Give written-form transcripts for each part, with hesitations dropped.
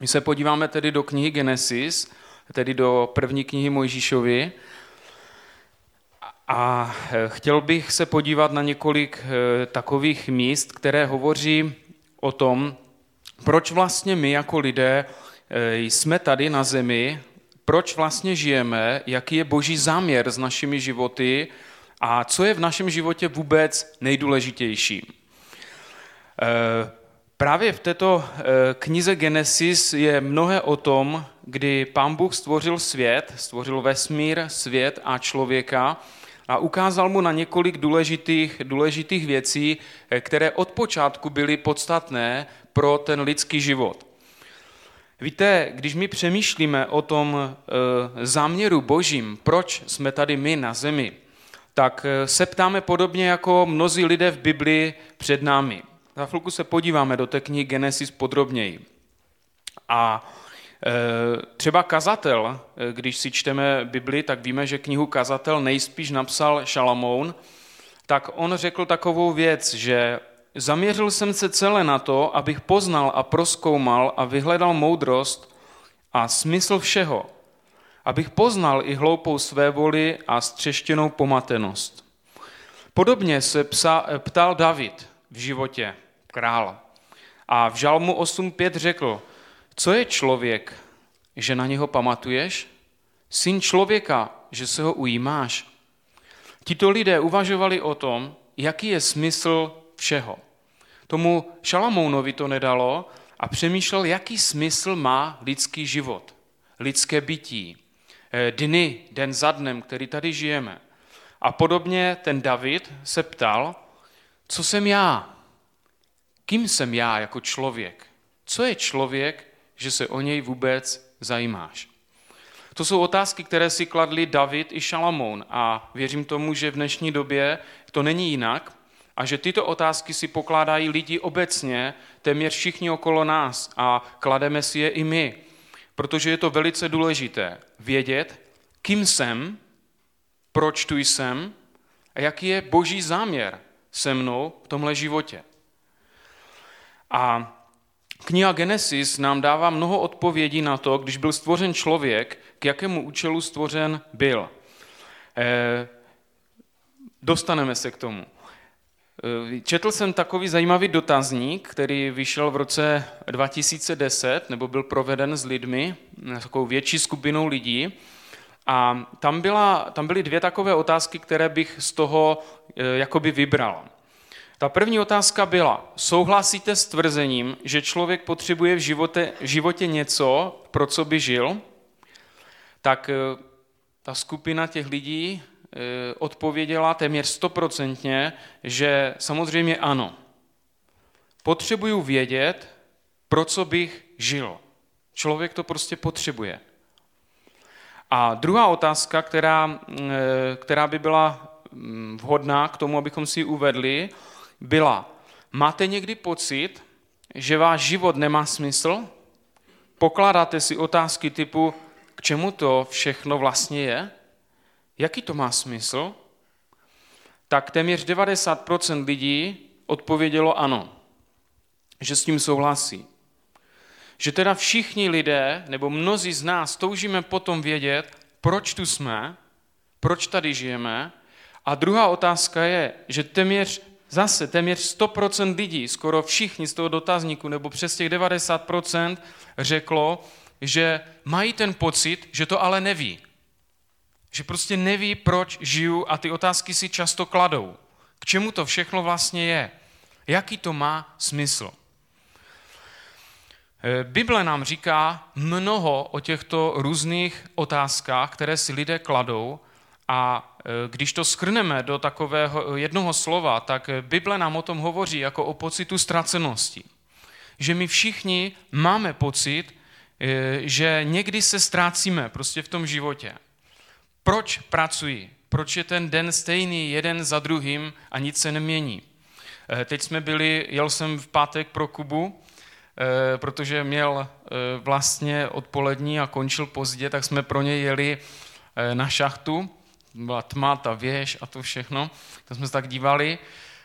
My se podíváme tedy do knihy Genesis, tedy do první knihy Mojžíšovy. A chtěl bych se podívat na několik takových míst, které hovoří o tom, proč vlastně my jako lidé jsme tady na zemi, proč vlastně žijeme, jaký je Boží záměr s našimi životy a co je v našem životě vůbec nejdůležitější. Právě v této knize Genesis je mnohé o tom, kdy Pán Bůh stvořil svět, stvořil vesmír, svět a člověka a ukázal mu na několik důležitých věcí, které od počátku byly podstatné pro ten lidský život. Víte, když my přemýšlíme o tom záměru Božím, proč jsme tady my na zemi, tak se ptáme podobně jako mnozí lidé v Biblii před námi. Za chvilku se podíváme do té knihy Genesis podrobněji. A třeba Kazatel, když si čteme Bibli, tak víme, že knihu Kazatel nejspíš napsal Šalamoun, tak on řekl takovou věc, že zaměřil jsem se celé na to, abych poznal a prozkoumal a vyhledal moudrost a smysl všeho, abych poznal i hloupou svévoli a ztřeštěnou pomatenost. Podobně se ptal David v životě, král. A v Žalmu 8.5 řekl, co je člověk, že na něho pamatuješ? Syn člověka, že se ho ujímáš? Tito lidé uvažovali o tom, jaký je smysl všeho. Tomu Šalamounovi to nedalo a přemýšlel, jaký smysl má lidský život, lidské bytí, dny, den za dnem, který tady žijeme. A podobně ten David se ptal, co jsem já? Kým jsem já jako člověk? Co je člověk, že se o něj vůbec zajímáš? To jsou otázky, které si kladli David i Šalamoun a věřím tomu, že v dnešní době to není jinak a že tyto otázky si pokládají lidi obecně, téměř všichni okolo nás a klademe si je i my, protože je to velice důležité vědět, kým jsem, proč tu jsem a jaký je Boží záměr se mnou v tomhle životě. A kniha Genesis nám dává mnoho odpovědí na to, když byl stvořen člověk, k jakému účelu stvořen byl. Dostaneme se k tomu. Četl jsem takový zajímavý dotazník, který vyšel v roce 2010, nebo byl proveden s lidmi, takovou větší skupinou lidí. A tam byly dvě takové otázky, které bych z toho jakoby vybral. Ta první otázka byla, souhlasíte s tvrzením, že člověk potřebuje v životě něco, pro co by žil? Tak ta skupina těch lidí odpověděla téměř 100%, že samozřejmě ano. Potřebuju vědět, pro co bych žil. Člověk to prostě potřebuje. A druhá otázka, která by byla vhodná k tomu, abychom si ji uvedli, byla, máte někdy pocit, že váš život nemá smysl? Pokládáte si otázky typu, k čemu to všechno vlastně je? Jaký to má smysl? Tak téměř 90% lidí odpovědělo ano, že s tím souhlasí. Že teda všichni lidé, nebo mnozí z nás toužíme potom vědět, proč tu jsme, proč tady žijeme. A druhá otázka je, že téměř 100% lidí, skoro všichni z toho dotazníku, nebo přes těch 90% řeklo, že mají ten pocit, že to ale neví. Že prostě neví, proč žiju a ty otázky si často kladou. K čemu to všechno vlastně je? Jaký to má smysl? Bible nám říká mnoho o těchto různých otázkách, které si lidé kladou a když to shrneme do takového jednoho slova, tak Bible nám o tom hovoří jako o pocitu ztracenosti. Že my všichni máme pocit, že někdy se ztrácíme prostě v tom životě. Proč pracuji? Proč je ten den stejný jeden za druhým a nic se nemění? Teď jel jsem v pátek pro Kubu, protože měl vlastně odpolední a končil pozdě, tak jsme pro něj jeli na šachtu. Byla tma, ta věž a to všechno. Tak jsme se tak dívali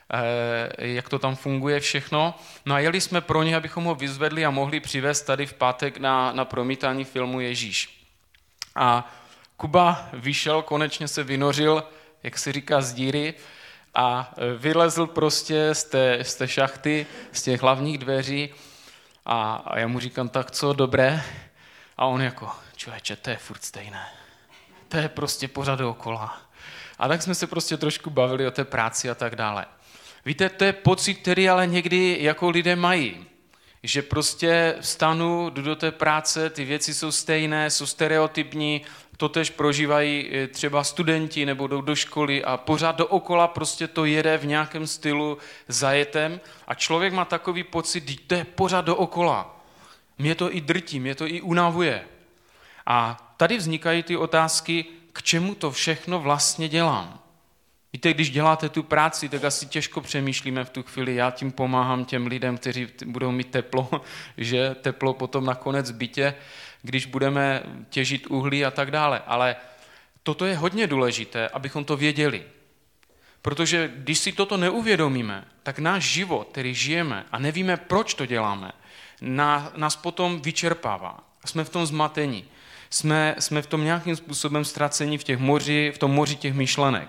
jak to tam funguje všechno. No a jeli jsme pro ně, abychom ho vyzvedli a mohli přivést tady v pátek na promítání filmu Ježíš. A Kuba vyšel, konečně se vynořil, jak se říká, z díry a vylezl prostě z té šachty, z těch hlavních dveří a já mu říkám, tak co, dobré? A on jako, člověče, to je furt stejné. To je prostě pořád dookola. A tak jsme se prostě trošku bavili o té práci a tak dále. Víte, to je pocit, který ale někdy jako lidé mají. Že prostě vstanu, jdu do té práce, ty věci jsou stejné, jsou stereotypní, to tež prožívají třeba studenti nebo jdou do školy a pořád dookola prostě to jede v nějakém stylu zajetem a člověk má takový pocit, že to je pořád dookola. Mě to i drtí, mě to i unavuje. A tady vznikají ty otázky, k čemu to všechno vlastně dělám. Víte, když děláte tu práci, tak asi těžko přemýšlíme v tu chvíli, já tím pomáhám těm lidem, kteří budou mít teplo, že teplo potom nakonec bytě, když budeme těžit uhlí a tak dále. Ale toto je hodně důležité, abychom to věděli. Protože když si toto neuvědomíme, tak náš život, který žijeme a nevíme, proč to děláme, nás potom vyčerpává. Jsme v tom zmatení. Jsme v tom nějakým způsobem ztraceni v tom moři těch myšlenek.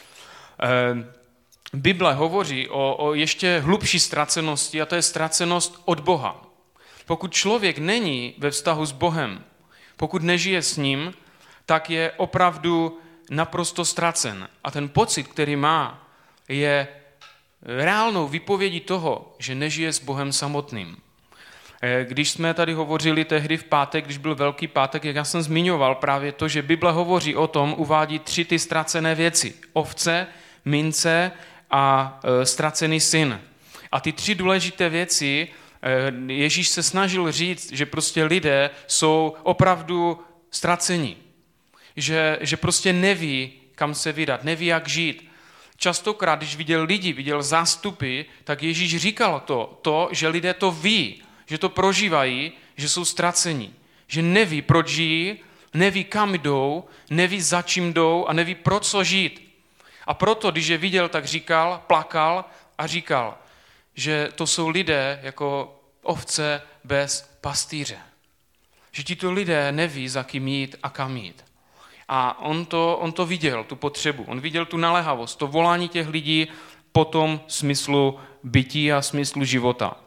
Bible hovoří o ještě hlubší ztracenosti a to je ztracenost od Boha. Pokud člověk není ve vztahu s Bohem, pokud nežije s ním, tak je opravdu naprosto ztracen. A ten pocit, který má, je reálnou výpovědí toho, že nežije s Bohem samotným. Když jsme tady hovořili tehdy v pátek, když byl Velký pátek, jak já jsem zmiňoval právě to, že Bible hovoří o tom, uvádí 3 ty ztracené věci. Ovce, mince a ztracený syn. A ty 3 důležité věci Ježíš se snažil říct, že prostě lidé jsou opravdu ztraceni. Že prostě neví, kam se vydat, neví, jak žít. Častokrát, když viděl lidi, viděl zástupy, tak Ježíš říkal to, že lidé to ví, že to prožívají, že jsou ztraceni. Že neví, proč žijí, neví, kam jdou, neví, za čím jdou a neví, pro co žít. A proto, když je viděl, tak říkal, plakal a říkal, že to jsou lidé jako ovce bez pastýře. Že tito lidé neví, za kým jít a kam jít. A on to viděl, tu potřebu. On viděl tu naléhavost, to volání těch lidí po tom smyslu bytí a smyslu života.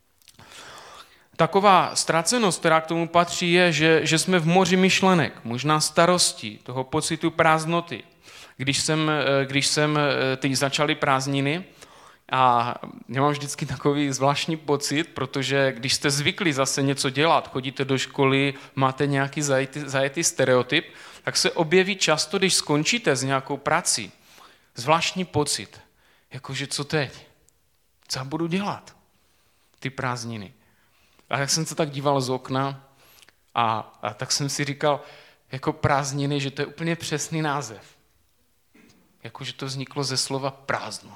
Taková ztracenost, která k tomu patří, je, že jsme v moři myšlenek, možná starostí, toho pocitu prázdnoty. Když jsem teď začaly prázdniny a já mám vždycky takový zvláštní pocit, protože když jste zvyklí zase něco dělat, chodíte do školy, máte nějaký zajetý stereotyp, tak se objeví často, když skončíte s nějakou prací, zvláštní pocit, jakože co teď? Co já budu dělat? Ty prázdniny. A jak jsem se tak díval z okna a tak jsem si říkal, jako prázdniny, že to je úplně přesný název. Jakože to vzniklo ze slova prázdno.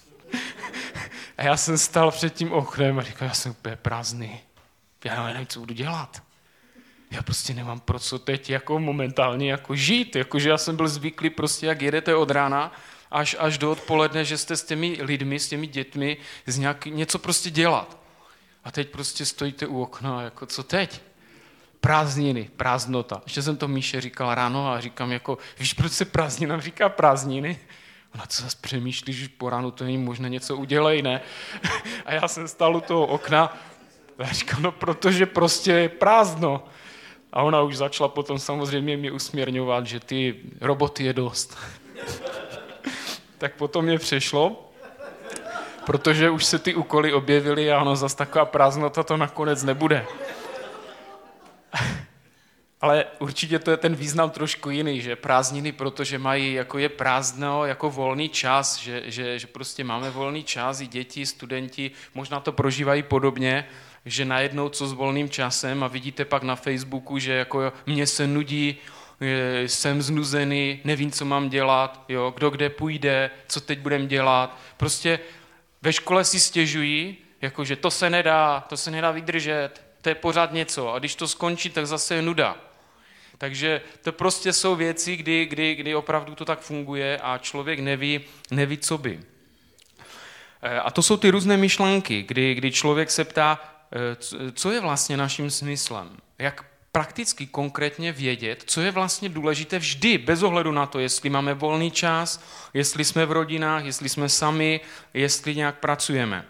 A já jsem stál před tím oknem a říkal, já jsem úplně prázdný. Já nevím, co budu dělat. Já prostě nemám pro co teď jako momentálně jako žít. Jakože já jsem byl zvyklý prostě, jak jedete od rána až do odpoledne, že jste s těmi lidmi, s těmi dětmi něco prostě dělat. A teď prostě stojíte u okna, jako co teď? Prázdniny, prázdnota. Ještě jsem to Míše říkal ráno a říkám jako, víš, proč se prázdninám říká prázdniny? Ona, co zase přemýšlíš, že po ránu to není možné, něco udělej, ne? A já jsem stál u toho okna a říkám, no protože prostě je prázdno. A ona už začala potom samozřejmě mě usměrňovat, že ty roboty je dost. Tak potom mě přešlo, protože už se ty úkoly objevily a ono zase taková prázdnota to nakonec nebude. Ale určitě to je ten význam trošku jiný, že prázdniny, protože mají, jako je prázdno, jako volný čas, že prostě máme volný čas, i děti, studenti, možná to prožívají podobně, že najednou co s volným časem a vidíte pak na Facebooku, že jako mě se nudí, jsem znuzený, nevím, co mám dělat, jo, kdo kde půjde, co teď budeme dělat. Prostě ve škole si stěžují, jakože to se nedá vydržet, to je pořád něco a když to skončí, tak zase je nuda. Takže to prostě jsou věci, kdy opravdu to tak funguje a člověk neví co by. A to jsou ty různé myšlenky, kdy člověk se ptá, co je vlastně naším smyslem. Jak prakticky, konkrétně vědět, co je vlastně důležité vždy, bez ohledu na to, jestli máme volný čas, jestli jsme v rodinách, jestli jsme sami, jestli nějak pracujeme.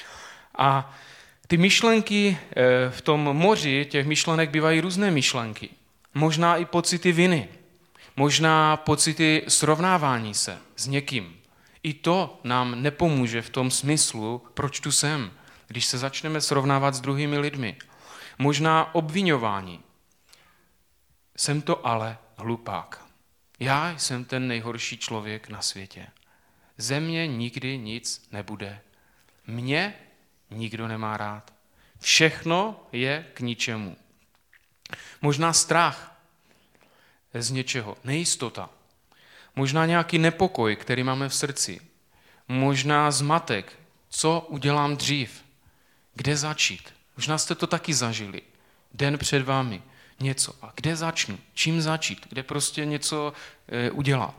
A ty myšlenky v tom moři, těch myšlenek bývají různé myšlenky. Možná i pocity viny, možná pocity srovnávání se s někým. I to nám nepomůže v tom smyslu, proč tu jsem, když se začneme srovnávat s druhými lidmi. Možná obviňování. Jsem to ale hlupák. Já jsem ten nejhorší člověk na světě. Ze mě nikdy nic nebude. Mě nikdo nemá rád. Všechno je k ničemu. Možná strach z něčeho, nejistota. Možná nějaký nepokoj, který máme v srdci. Možná zmatek, co udělám dřív, kde začít. Možná jste to taky zažili. Den před vámi něco. A kde začnu? Čím začít? Kde prostě něco udělat?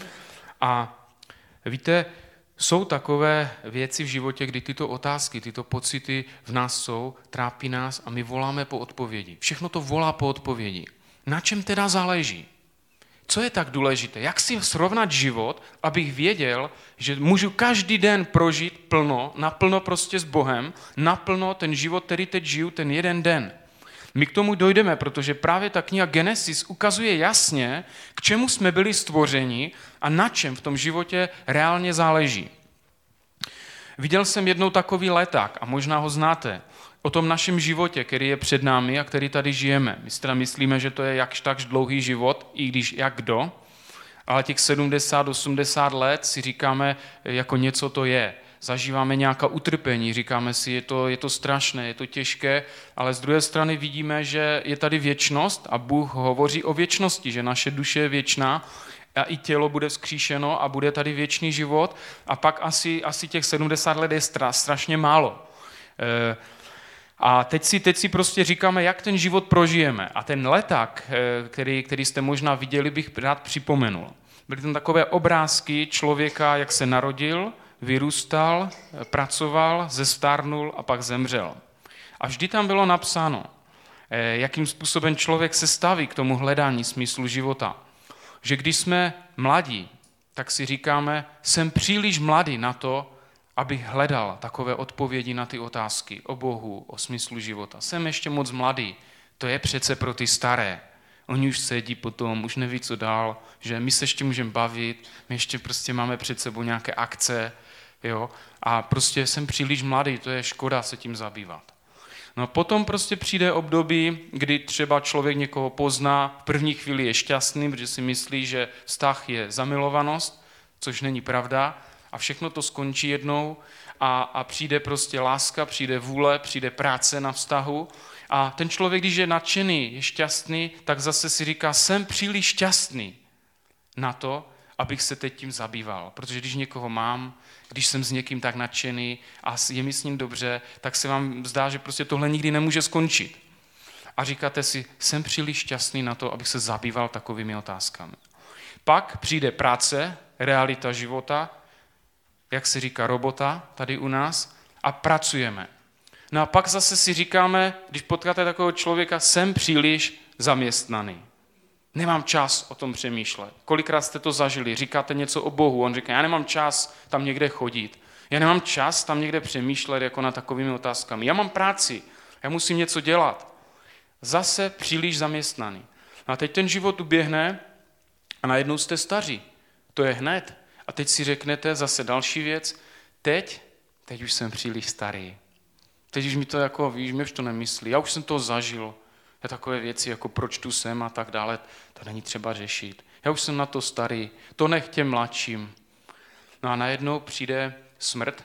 A víte, jsou takové věci v životě, kdy tyto otázky, tyto pocity v nás jsou, trápí nás a my voláme po odpovědi. Všechno to volá po odpovědi. Na čem teda záleží? Co je tak důležité? Jak si srovnat život, abych věděl, že můžu každý den prožít naplno prostě s Bohem, naplno ten život, který teď žiju, ten jeden den. My k tomu dojdeme, protože právě ta kniha Genesis ukazuje jasně, k čemu jsme byli stvořeni a na čem v tom životě reálně záleží. Viděl jsem jednou takový leták a možná ho znáte, o tom našem životě, který je před námi a který tady žijeme. My si teda myslíme, že to je jakž takž dlouhý život, i když jak kdo, ale těch 70-80 let si říkáme, jako něco to je. Zažíváme nějaká utrpení, říkáme si, je to strašné, je to těžké, ale z druhé strany vidíme, že je tady věčnost a Bůh hovoří o věčnosti, že naše duše je věčná a i tělo bude vzkříšeno a bude tady věčný život a pak asi těch 70 let je strašně málo. A teď si prostě říkáme, jak ten život prožijeme. A ten leták, který jste možná viděli, bych rád připomenul. Byly tam takové obrázky člověka, jak se narodil, vyrůstal, pracoval, zestárnul a pak zemřel. A vždy tam bylo napsáno, jakým způsobem člověk se staví k tomu hledání smyslu života. Že když jsme mladí, tak si říkáme, jsem příliš mladý na to, abych hledal takové odpovědi na ty otázky o Bohu, o smyslu života. Jsem ještě moc mladý, to je přece pro ty staré. Oni už sedí potom, už neví, co dál, že my se ještě můžeme bavit, my ještě prostě máme před sebou nějaké akce, jo? A prostě jsem příliš mladý, to je škoda se tím zabývat. No potom prostě přijde období, kdy třeba člověk někoho pozná, v první chvíli je šťastný, protože si myslí, že vztah je zamilovanost, což není pravda, a všechno to skončí jednou a přijde prostě láska, přijde vůle, přijde práce na vztahu a ten člověk, když je nadšený, je šťastný, tak zase si říká, jsem příliš šťastný na to, abych se teď tím zabýval. Protože když někoho mám, když jsem s někým tak nadšený a je mi s ním dobře, tak se vám zdá, že prostě tohle nikdy nemůže skončit. A říkáte si, jsem příliš šťastný na to, abych se zabýval takovými otázkami. Pak přijde práce, realita života, jak se říká robota tady u nás, a pracujeme. No a pak zase si říkáme, když potkáte takového člověka, jsem příliš zaměstnaný. Nemám čas o tom přemýšlet. Kolikrát jste to zažili, říkáte něco o Bohu, on říká, já nemám čas tam někde chodit. Já nemám čas tam někde přemýšlet jako na takovými otázkami. Já mám práci, já musím něco dělat. Zase příliš zaměstnaný. No a teď ten život uběhne a najednou jste staří. To je hned. A teď si řeknete zase další věc, teď už jsem příliš starý. Teď už mi to jako, víš, mě už to nemyslí. Já už jsem to zažil. Já takové věci, jako proč tu jsem a tak dále, to není třeba řešit. Já už jsem na to starý, to nech těm mladším. No a najednou přijde smrt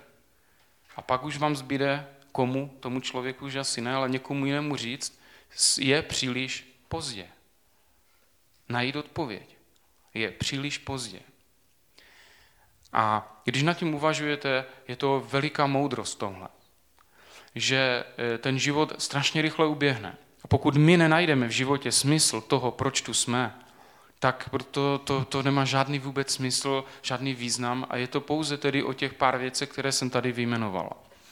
a pak už vám zbyde komu, tomu člověku už asi ne, ale někomu jinému říct, je příliš pozdě. Najít odpověď. Je příliš pozdě. A když nad tím uvažujete, je to veliká moudrost tohle. Že ten život strašně rychle uběhne. A pokud my nenajdeme v životě smysl toho, proč tu jsme, tak proto to nemá žádný vůbec smysl, žádný význam a je to pouze tedy o těch pár věcech, které jsem tady vyjmenoval.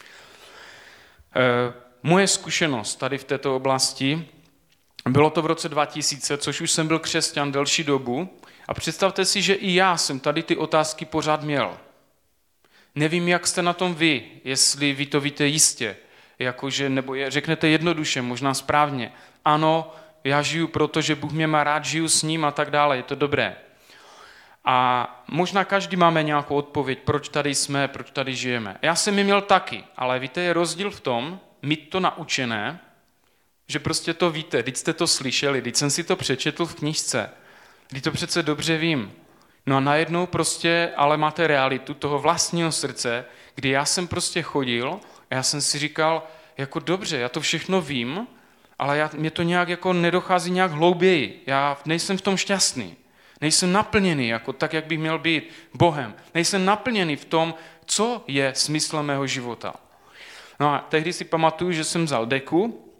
Moje zkušenost tady v této oblasti, bylo to v roce 2000, což už jsem byl křesťan delší dobu a představte si, že i já jsem tady ty otázky pořád měl. Nevím, jak jste na tom vy, jestli vy to víte jistě, jakože, nebo řeknete jednoduše, možná správně. Ano, já žiju proto, že Bůh mě má rád, žiju s ním a tak dále, je to dobré. A možná každý máme nějakou odpověď, proč tady jsme, proč tady žijeme. Já jsem ji měl taky, ale víte, je rozdíl v tom, mít to naučené, že prostě to víte, teď jste to slyšeli, teď jsem si to přečetl v knížce, teď to přece dobře vím. No a najednou prostě, ale máte realitu toho vlastního srdce, kdy já jsem prostě chodil a já jsem si říkal, jako dobře, já to všechno vím, ale mě to nějak jako nedochází nějak hlouběji. Já nejsem v tom šťastný. Nejsem naplněný jako tak, jak bych měl být Bohem. Nejsem naplněný v tom, co je smyslem mého života. No a tehdy si pamatuju, že jsem vzal deku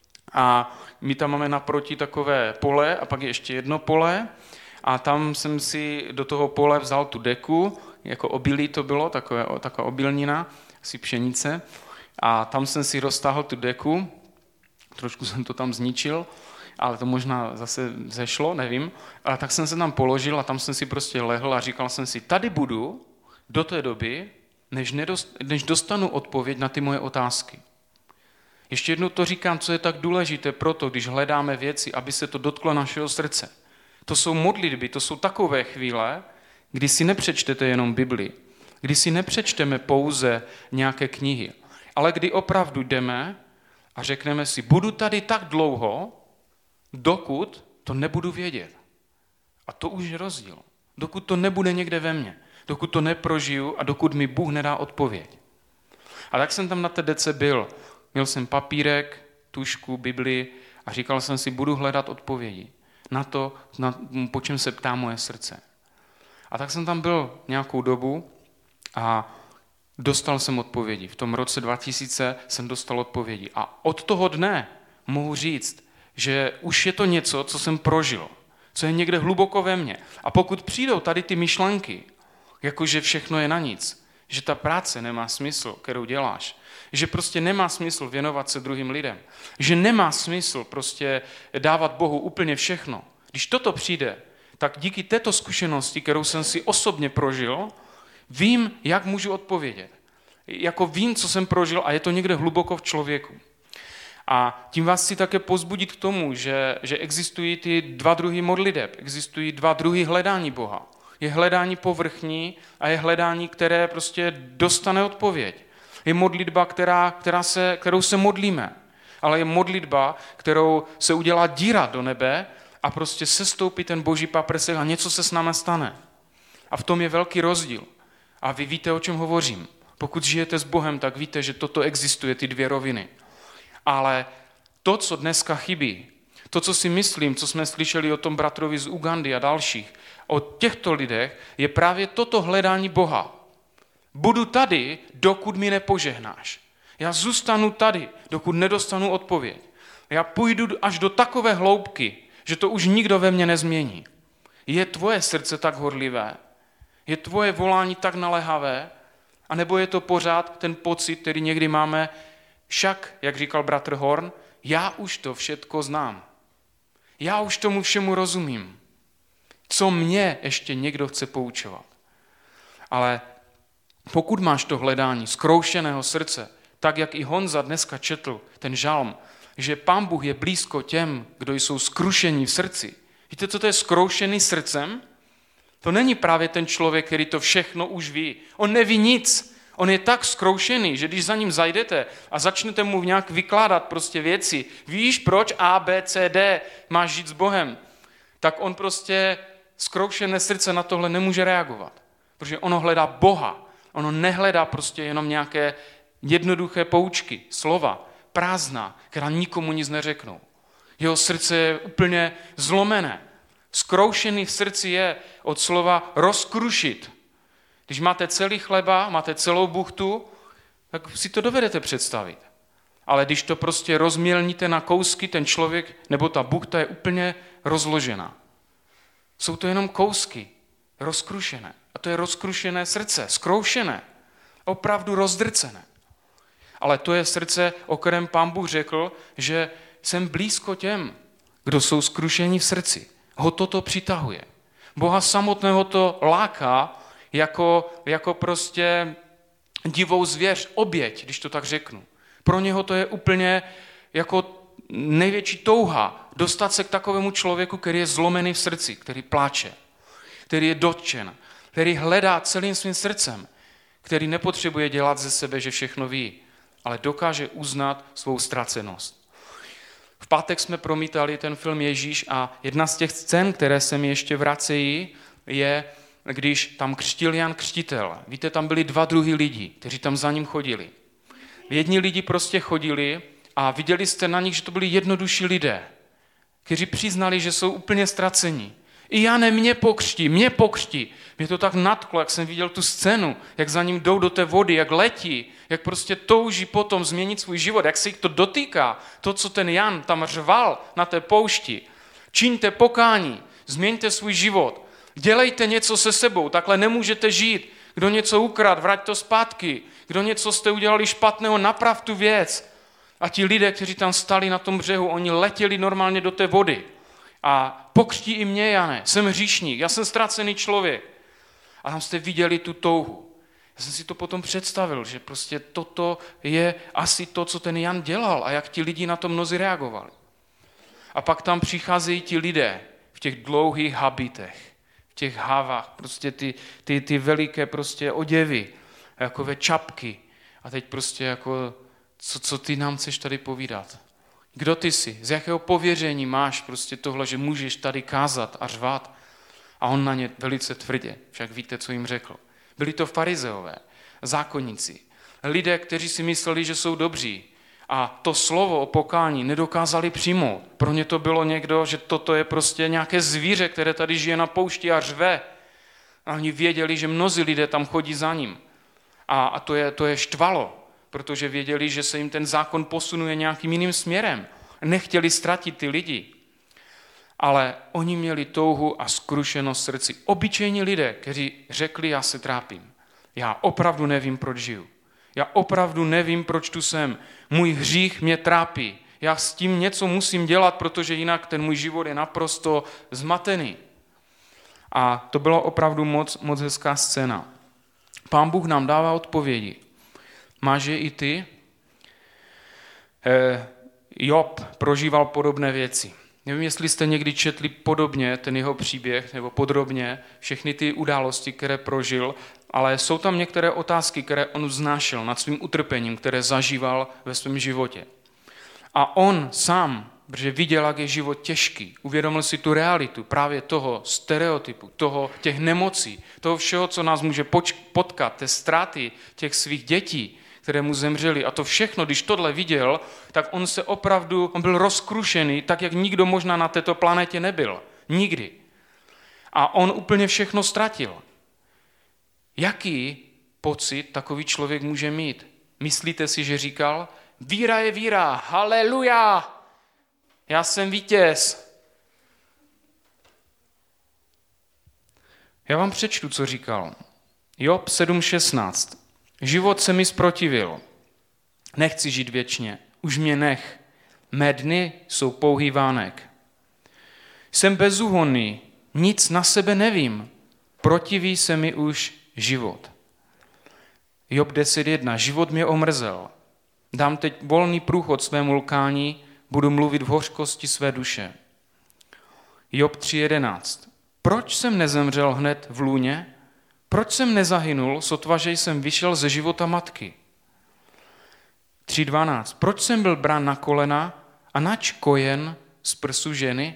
a my tam máme naproti takové pole a pak je ještě jedno pole a tam jsem si do toho pole vzal tu deku, jako obilí to bylo, taková obilnina, asi pšenice a tam jsem si roztáhl tu deku, trošku jsem to tam zničil, ale to možná zase zešlo, nevím, ale tak jsem se tam položil a tam jsem si prostě lehl a říkal jsem si, tady budu do té doby, než dostanu odpověď na ty moje otázky. Ještě jednou to říkám, co je tak důležité proto, když hledáme věci, aby se to dotklo našeho srdce. To jsou modlitby, to jsou takové chvíle, kdy si nepřečtete jenom Bibli, kdy si nepřečteme pouze nějaké knihy, ale kdy opravdu jdeme a řekneme si, budu tady tak dlouho, dokud to nebudu vědět. A to už je rozdíl. Dokud to nebude někde ve mně, dokud to neprožiju a dokud mi Bůh nedá odpověď. A tak jsem tam na té dece byl. Měl jsem papírek, tužku, Bibli a říkal jsem si, budu hledat odpovědi na to, po čem se ptá moje srdce. A tak jsem tam byl nějakou dobu a dostal jsem odpovědi. V tom roce 2000 jsem dostal odpovědi. A od toho dne mohu říct, že už je to něco, co jsem prožil, co je někde hluboko ve mně. A pokud přijdou tady ty myšlenky, jakože všechno je na nic, že ta práce nemá smysl, kterou děláš, že prostě nemá smysl věnovat se druhým lidem, že nemá smysl prostě dávat Bohu úplně všechno. Když toto přijde, tak díky této zkušenosti, kterou jsem si osobně prožil, vím, jak můžu odpovědět. Jako vím, co jsem prožil a je to někde hluboko v člověku. A tím vás chci také povzbudit k tomu, že existují ty dva druhy modliteb, existují dva druhy hledání Boha. Je hledání povrchní a je hledání, které prostě dostane odpověď. Je modlitba, kterou se modlíme, ale je modlitba, kterou se udělá díra do nebe a prostě sestoupí ten boží paprsek a něco se s námi stane. A v tom je velký rozdíl. A vy víte, o čem hovořím. Pokud žijete s Bohem, tak víte, že toto existuje, ty dvě roviny. Ale to, co dneska chybí, to, co si myslím, co jsme slyšeli o tom bratrovi z Ugandy a dalších, o těchto lidech, je právě toto hledání Boha. Budu tady, dokud mi nepožehnáš. Já zůstanu tady, dokud nedostanu odpověď. Já půjdu až do takové hloubky, že to už nikdo ve mně nezmění. Je tvoje srdce tak horlivé? Je tvoje volání tak naléhavé? A nebo je to pořád ten pocit, který někdy máme, však, jak říkal bratr Horn, já už to všetko znám. Já už tomu všemu rozumím. Co mě ještě někdo chce poučovat? Ale pokud máš to hledání zkroušeného srdce, tak jak i Honza dneska četl ten žalm, že Pán Bůh je blízko těm, kdo jsou skrušení v srdci. Víte, co to je skroušený srdcem? To není právě ten člověk, který to všechno už ví. On neví nic. On je tak zkroušený, že když za ním zajdete a začnete mu nějak vykládat prostě věci, víš proč A, B, C, D máš žít s Bohem, tak on prostě zkroušené srdce na tohle nemůže reagovat. Protože ono hledá Boha. Ono nehledá prostě jenom nějaké jednoduché poučky, slova, prázdná, která nikomu nic neřeknou. Jeho srdce je úplně zlomené. Zkroušený v srdci je od slova rozkrušit. Když máte celý chleba, máte celou buchtu, tak si to dovedete představit. Ale když to prostě rozmělníte na kousky, ten člověk nebo ta buchta je úplně rozložená. Jsou to jenom kousky, rozkrušené. A to je rozkrušené srdce, zkroušené, opravdu rozdrcené. Ale to je srdce, o kterém Pán Bůh řekl, že jsem blízko těm, kdo jsou skrušení v srdci. Ho toto přitahuje. Boha samotného to láká jako prostě divou zvěř, oběť, když to tak řeknu. Pro něho to je úplně jako největší touha dostat se k takovému člověku, který je zlomený v srdci, který pláče, který je dotčen, který hledá celým svým srdcem, který nepotřebuje dělat ze sebe, že všechno ví, ale dokáže uznat svou ztracenost. V pátek jsme promítali ten film Ježíš a jedna z těch scén, které se mi ještě vracejí, je, když tam křtil Jan Křtitel. Víte, tam byli 2 druhy lidí, kteří tam za ním chodili. Jedni lidi prostě chodili a viděli jste na nich, že to byli jednodušší lidé, kteří přiznali, že jsou úplně ztracení. I Jane, mě pokřtí. Mě to tak nadklo, jak jsem viděl tu scénu, jak za ním jdou do té vody, jak letí, jak prostě touží potom změnit svůj život, jak se jich to dotýká, to, co ten Jan tam řval na té poušti. Čiňte pokání, změňte svůj život, dělejte něco se sebou, takhle nemůžete žít. Kdo něco ukradl, vrať to zpátky. Kdo něco jste udělali špatného, naprav tu věc. A ti lidé, kteří tam stali na tom břehu, oni letěli normálně do té vody. A pokřtí i mě, Jane, jsem hříšník, já jsem ztracený člověk. A tam jste viděli tu touhu. Já jsem si to potom představil, že prostě toto je asi to, co ten Jan dělal a jak ti lidi na to mnozí reagovali. A pak tam přicházejí ti lidé v těch dlouhých habitech, v těch havách, prostě ty veliké prostě oděvy, jakové čapky. A teď prostě jako, co ty nám chceš tady povídat? Kdo ty jsi? Z jakého pověření máš prostě tohle, že můžeš tady kázat a řvat? A on na ně velice tvrdě, však víte, co jim řekl. Byli to farizeové, zákonníci, lidé, kteří si mysleli, že jsou dobří a to slovo o pokání nedokázali přijmout. Pro ně to bylo někdo, že toto je prostě nějaké zvíře, které tady žije na poušti a řve. A oni věděli, že mnozí lidé tam chodí za ním. A to je štvalo, protože věděli, že se jim ten zákon posunuje nějakým jiným směrem. Nechtěli ztratit ty lidi. Ale oni měli touhu a skrušenost srdci. Obyčejní lidé, kteří řekli, já se trápím. Já opravdu nevím, proč žiju. Já opravdu nevím, proč tu jsem. Můj hřích mě trápí. Já s tím něco musím dělat, protože jinak ten můj život je naprosto zmatený. A to bylo opravdu moc hezká scéna. Pán Bůh nám dává odpovědi. Máš je i ty? Job prožíval podobné věci. Nevím, jestli jste někdy četli podobně ten jeho příběh, nebo podrobně všechny ty události, které prožil, ale jsou tam některé otázky, které on vznášel nad svým utrpením, které zažíval ve svém životě. A on sám, protože viděl, jak je život těžký, uvědomil si tu realitu právě toho stereotypu, těch nemocí, toho všeho, co nás může potkat, té ztráty těch svých dětí, které mu zemřeli. A to všechno, když tohle viděl, tak on byl rozkrušený, tak jak nikdo možná na této planetě nebyl. Nikdy. A on úplně všechno ztratil. Jaký pocit takový člověk může mít? Myslíte si, že říkal, víra je víra, haleluja, já jsem vítěz. Já vám přečtu, co říkal. Job 7:16. Život se mi zprotivil. Nechci žít věčně. Už mě nech. Mé dny jsou pouhý vánek. Jsem bezúhonný. Nic na sebe nevím. Protiví se mi už život. Job 10:1. Život mě omrzel. Dám teď volný průchod svému lkání. Budu mluvit v hořkosti své duše. Job 3:11. Proč jsem nezemřel hned v lůně? Proč jsem nezahynul, sotva, že jsem vyšel ze života matky? 3:12. Proč jsem byl brán na kolena a nač kojen z prsu ženy?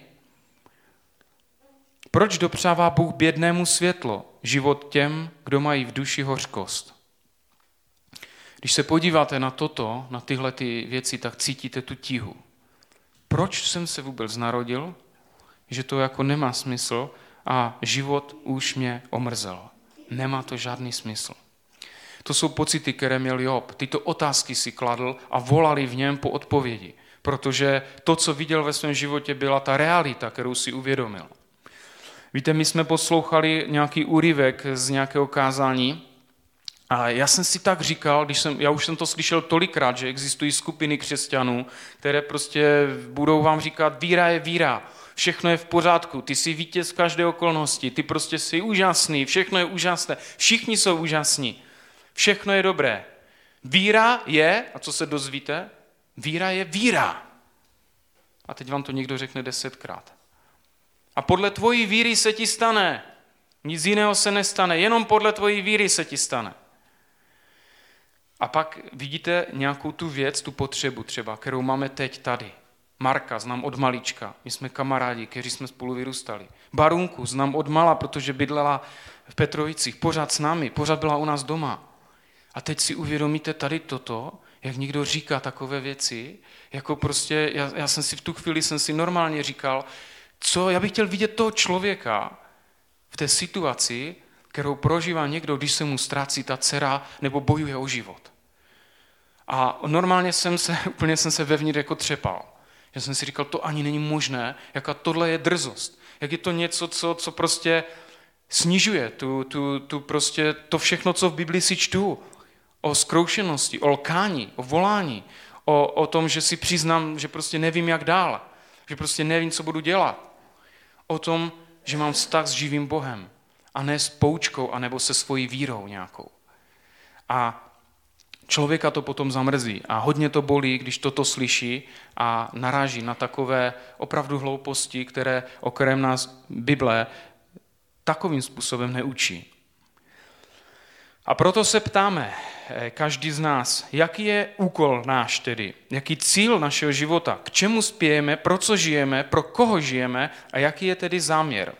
Proč dopřává Bůh bědnému světlo, život těm, kdo mají v duši hořkost? Když se podíváte na toto, na tyhle ty věci, tak cítíte tu tíhu. Proč jsem se vůbec narodil? Že to jako nemá smysl a život už mě omrzel. Nemá to žádný smysl. To jsou pocity, které měl Job. Tyto otázky si kladl a volali v něm po odpovědi, protože to, co viděl ve svém životě, byla ta realita, kterou si uvědomil. Víte, my jsme poslouchali nějaký úryvek z nějakého kázání a já jsem si tak říkal, já už jsem to slyšel tolikrát, že existují skupiny křesťanů, které prostě budou vám říkat, víra je víra, všechno je v pořádku, ty jsi vítěz v každé okolnosti, ty prostě jsi úžasný, všechno je úžasné, všichni jsou úžasní, všechno je dobré. Víra je, a co se dozvíte? Víra je víra. A teď vám to někdo řekne 10krát. A podle tvojí víry se ti stane. Nic jiného se nestane, jenom podle tvojí víry se ti stane. A pak vidíte nějakou tu věc, tu potřebu třeba, kterou máme teď tady. Marka znám od malička, my jsme kamarádi, kteří jsme spolu vyrůstali. Barunku znám od mala, protože bydlela v Petrovicích, pořád s námi, pořád byla u nás doma. A teď si uvědomíte tady toto, jak někdo říká takové věci, jako prostě, já jsem si v tu chvíli normálně říkal, já bych chtěl vidět toho člověka v té situaci, kterou prožívá někdo, když se mu ztrácí ta dcera nebo bojuje o život. A normálně jsem se vevnitř jako třepal. Že jsem si říkal, to ani není možné, jaká tohle je drzost. Jak je to něco, co prostě snižuje prostě to všechno, co v Biblii si čtu. O zkroušenosti, o lkání, o volání, o tom, že si přiznám, že prostě nevím, jak dál, že prostě nevím, co budu dělat. O tom, že mám vztah s živým Bohem a ne s poučkou anebo se svojí vírou nějakou. A člověka to potom zamrzí a hodně to bolí, když toto slyší a naráží na takové opravdu hlouposti, o kterém nás Bible takovým způsobem neučí. A proto se ptáme, každý z nás, jaký je úkol náš tedy, jaký cíl našeho života, k čemu spějeme, pro co žijeme, pro koho žijeme a jaký je tedy záměr.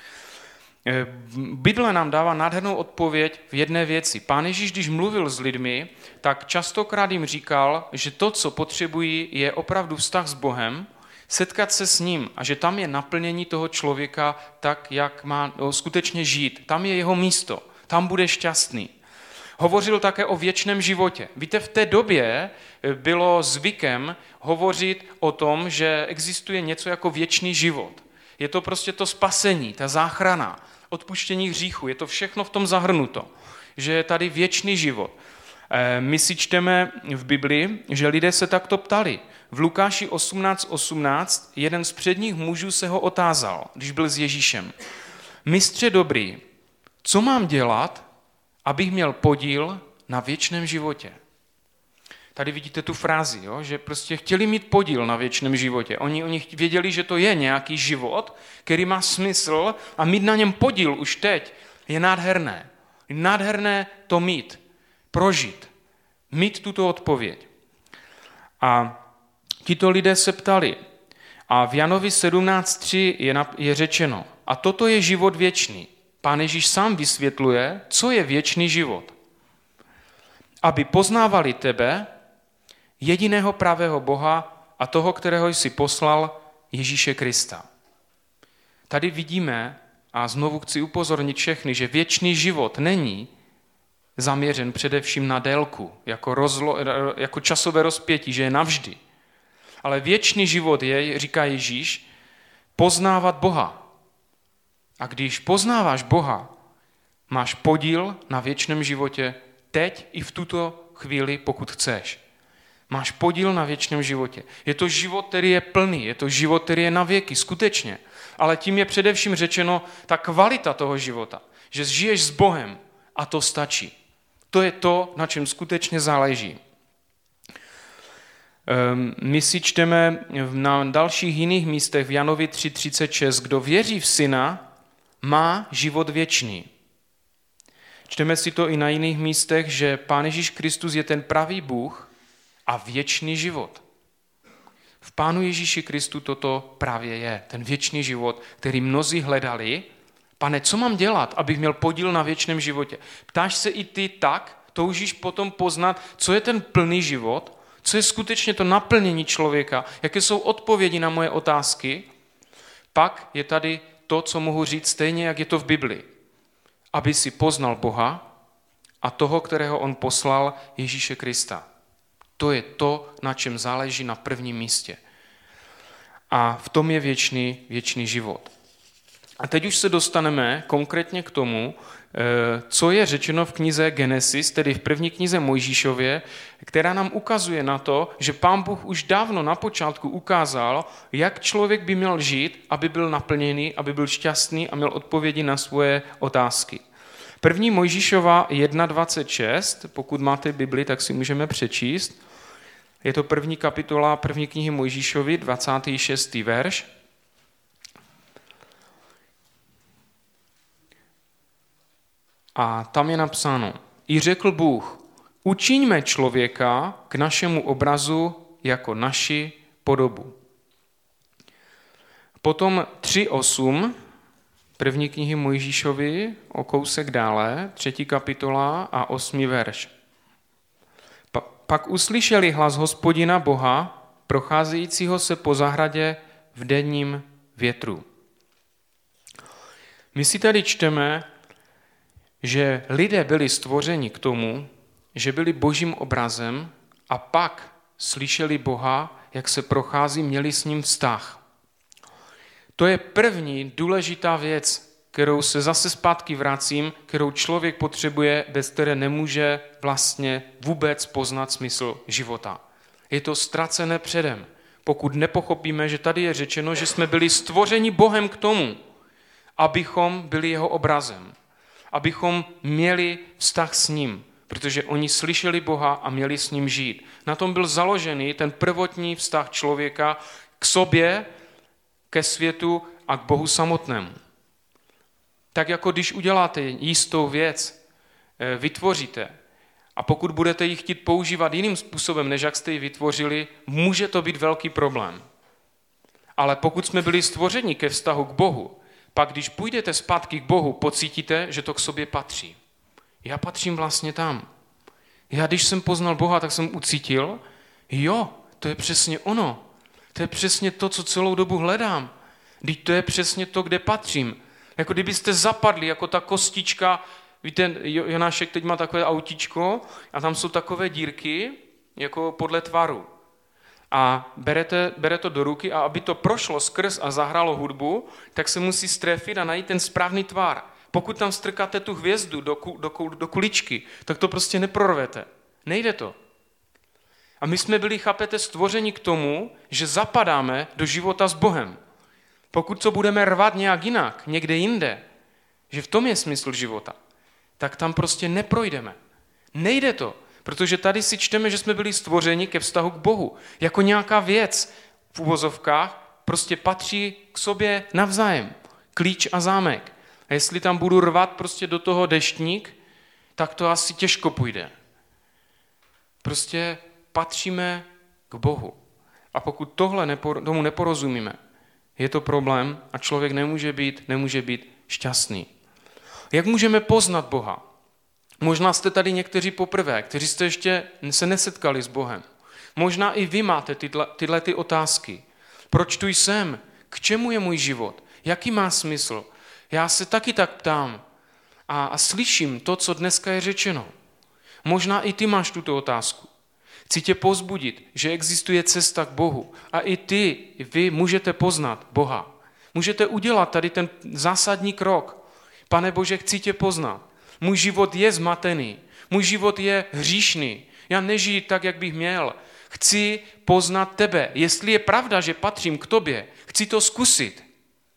Bible nám dává nádhernou odpověď v jedné věci. Pán Ježíš, když mluvil s lidmi, tak častokrát jim říkal, že to, co potřebují, je opravdu vztah s Bohem, setkat se s ním a že tam je naplnění toho člověka tak, jak má skutečně žít. Tam je jeho místo, tam bude šťastný. Hovořil také o věčném životě. Víte, v té době bylo zvykem hovořit o tom, že existuje něco jako věčný život. Je to prostě to spasení, ta záchrana, odpuštění hříchu, je to všechno v tom zahrnuto, že je tady věčný život. My si čteme v Biblii, že lidé se takto ptali. V Lukáši 18:18 jeden z předních mužů se ho otázal, když byl s Ježíšem. Mistře dobrý, co mám dělat, abych měl podíl na věčném životě? Tady vidíte tu frázi, jo? Že prostě chtěli mít podíl na věčném životě. Oni věděli, že to je nějaký život, který má smysl a mít na něm podíl už teď je nádherné. Je nádherné to mít, prožít, mít tuto odpověď. A tito lidé se ptali a v Janovi 17:3 je řečeno a toto je život věčný. Pán Ježíš sám vysvětluje, co je věčný život. Aby poznávali tebe, jediného pravého Boha a toho, kterého jsi poslal, Ježíše Krista. Tady vidíme, a znovu chci upozornit všechny, že věčný život není zaměřen především na délku, jako časové rozpětí, že je navždy. Ale věčný život je, říká Ježíš, poznávat Boha. A když poznáváš Boha, máš podíl na věčném životě teď i v tuto chvíli, pokud chceš. Máš podíl na věčném životě. Je to život, který je plný, je to život, který je na věky, skutečně. Ale tím je především řečeno ta kvalita toho života, že žiješ s Bohem a to stačí. To je to, na čem skutečně záleží. My si čteme na dalších jiných místech v Janovi 3:36, kdo věří v Syna, má život věčný. Čteme si to i na jiných místech, že Pán Ježíš Kristus je ten pravý Bůh a věčný život. V Pánu Ježíši Kristu toto právě je, ten věčný život, který mnozí hledali. Pane, co mám dělat, abych měl podíl na věčném životě? Ptáš se i ty tak, toužíš potom poznat, co je ten plný život, co je skutečně to naplnění člověka, jaké jsou odpovědi na moje otázky, pak je tady to, co mohu říct stejně, jak je to v Biblii. Aby si poznal Boha a toho, kterého on poslal, Ježíše Krista. To je to, na čem záleží na prvním místě. A v tom je věčný život. A teď už se dostaneme konkrétně k tomu, co je řečeno v knize Genesis, tedy v první knize Mojžíšově, která nám ukazuje na to, že Pán Bůh už dávno na počátku ukázal, jak člověk by měl žít, aby byl naplněný, aby byl šťastný a měl odpovědi na svoje otázky. První Mojžíšova 1.26, pokud máte Bibli, tak si můžeme přečíst. Je to první kapitola první knihy Mojžíšovi, 26. verš. A tam je napsáno: I řekl Bůh, učiňme člověka k našemu obrazu jako naši podobu. Potom 3.8, první knihy Mojžíšovi, o kousek dále, 3. kapitola a 8. verš. Pak uslyšeli hlas Hospodina Boha, procházejícího se po zahradě v denním větru. My si tady čteme, že lidé byli stvořeni k tomu, že byli božím obrazem a pak slyšeli Boha, jak se prochází, měli s ním vztah. To je první důležitá věc, kterou se zase zpátky vracím, kterou člověk potřebuje, bez které nemůže vlastně vůbec poznat smysl života. Je to ztracené předem, pokud nepochopíme, že tady je řečeno, že jsme byli stvořeni Bohem k tomu, abychom byli jeho obrazem, abychom měli vztah s ním, protože oni slyšeli Boha a měli s ním žít. Na tom byl založený ten prvotní vztah člověka k sobě, ke světu a k Bohu samotnému. Tak jako když uděláte jistou věc, vytvoříte, a pokud budete ji chtít používat jiným způsobem, než jak jste ji vytvořili, může to být velký problém. Ale pokud jsme byli stvořeni ke vztahu k Bohu, pak když půjdete zpátky k Bohu, pocítíte, že to k sobě patří. Já patřím vlastně tam. Já když jsem poznal Boha, tak jsem ucítil, jo, to je přesně ono. To je přesně to, co celou dobu hledám. Vždyť to je přesně to, kde patřím. Jako kdybyste zapadli, jako ta kostička, víte, Jonášek teď má takové autíčko a tam jsou takové dírky, jako podle tvaru. A bere to do ruky a aby to prošlo skrz a zahrálo hudbu, tak se musí strefit a najít ten správný tvar. Pokud tam strkáte tu hvězdu do kuličky, tak to prostě neprorvete. Nejde to. A my jsme byli, chápete, stvořeni k tomu, že zapadáme do života s Bohem. Pokud to budeme rvat nějak jinak, někde jinde, že v tom je smysl života, tak tam prostě neprojdeme. Nejde to, protože tady si čteme, že jsme byli stvořeni ke vztahu k Bohu. Jako nějaká věc v uvozovkách prostě patří k sobě navzájem. Klíč a zámek. A jestli tam budu rvat prostě do toho deštník, tak to asi těžko půjde. Prostě patříme k Bohu. A pokud tomu neporozumíme, je to problém a člověk nemůže být šťastný. Jak můžeme poznat Boha? Možná jste tady někteří poprvé, kteří jste ještě se nesetkali s Bohem. Možná i vy máte tyhle otázky. Proč tu jsem? K čemu je můj život? Jaký má smysl? Já se taky tak ptám a slyším to, co dneska je řečeno. Možná i ty máš tuto otázku. Chci tě povzbudit, že existuje cesta k Bohu a i vy můžete poznat Boha. Můžete udělat tady ten zásadní krok. Pane Bože, chci tě poznat. Můj život je zmatený, můj život je hříšný. Já nežiji tak, jak bych měl. Chci poznat tebe. Jestli je pravda, že patřím k tobě, chci to zkusit.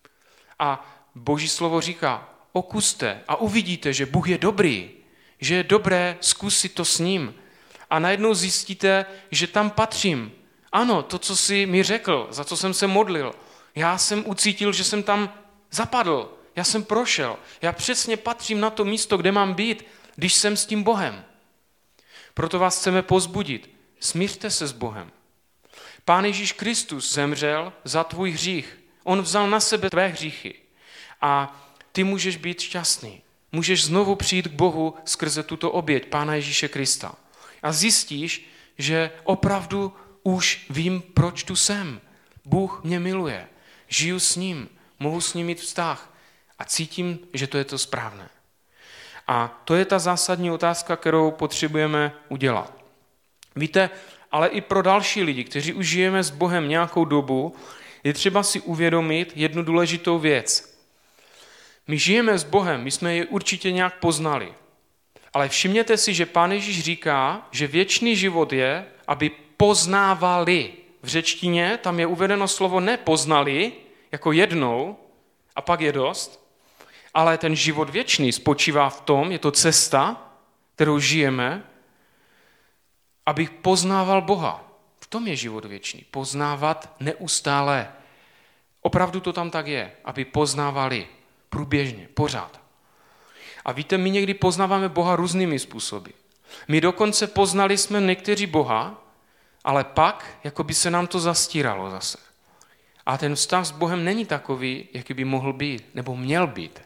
A Boží slovo říká, okuste a uvidíte, že Bůh je dobrý, že je dobré zkusit to s ním. A najednou zjistíte, že tam patřím. Ano, to, co jsi mi řekl, za co jsem se modlil. Já jsem ucítil, že jsem tam zapadl. Já jsem prošel. Já přesně patřím na to místo, kde mám být, když jsem s tím Bohem. Proto vás chceme povzbudit. Smířte se s Bohem. Pán Ježíš Kristus zemřel za tvůj hřích. On vzal na sebe tvé hříchy. A ty můžeš být šťastný. Můžeš znovu přijít k Bohu skrze tuto oběť Pána Ježíše Krista. A zjistíš, že opravdu už vím, proč tu jsem. Bůh mě miluje. Žiju s ním. Mohu s ním mít vztah. A cítím, že to je to správné. A to je ta zásadní otázka, kterou potřebujeme udělat. Víte, ale i pro další lidi, kteří už žijeme s Bohem nějakou dobu, je třeba si uvědomit jednu důležitou věc. My žijeme s Bohem, my jsme je určitě nějak poznali. Ale všimněte si, že Pán Ježíš říká, že věčný život je, aby poznávali. V řečtině tam je uvedeno slovo nepoznali, jako jednou, a pak je dost, ale ten život věčný spočívá v tom, je to cesta, kterou žijeme, abych poznával Boha. V tom je život věčný. Poznávat neustále. Opravdu to tam tak je, aby poznávali průběžně, pořád. A víte, my někdy poznáváme Boha různými způsoby. My dokonce poznali jsme někteří Boha, ale pak, jako by se nám to zastíralo zase. A ten vztah s Bohem není takový, jaký by mohl být, nebo měl být.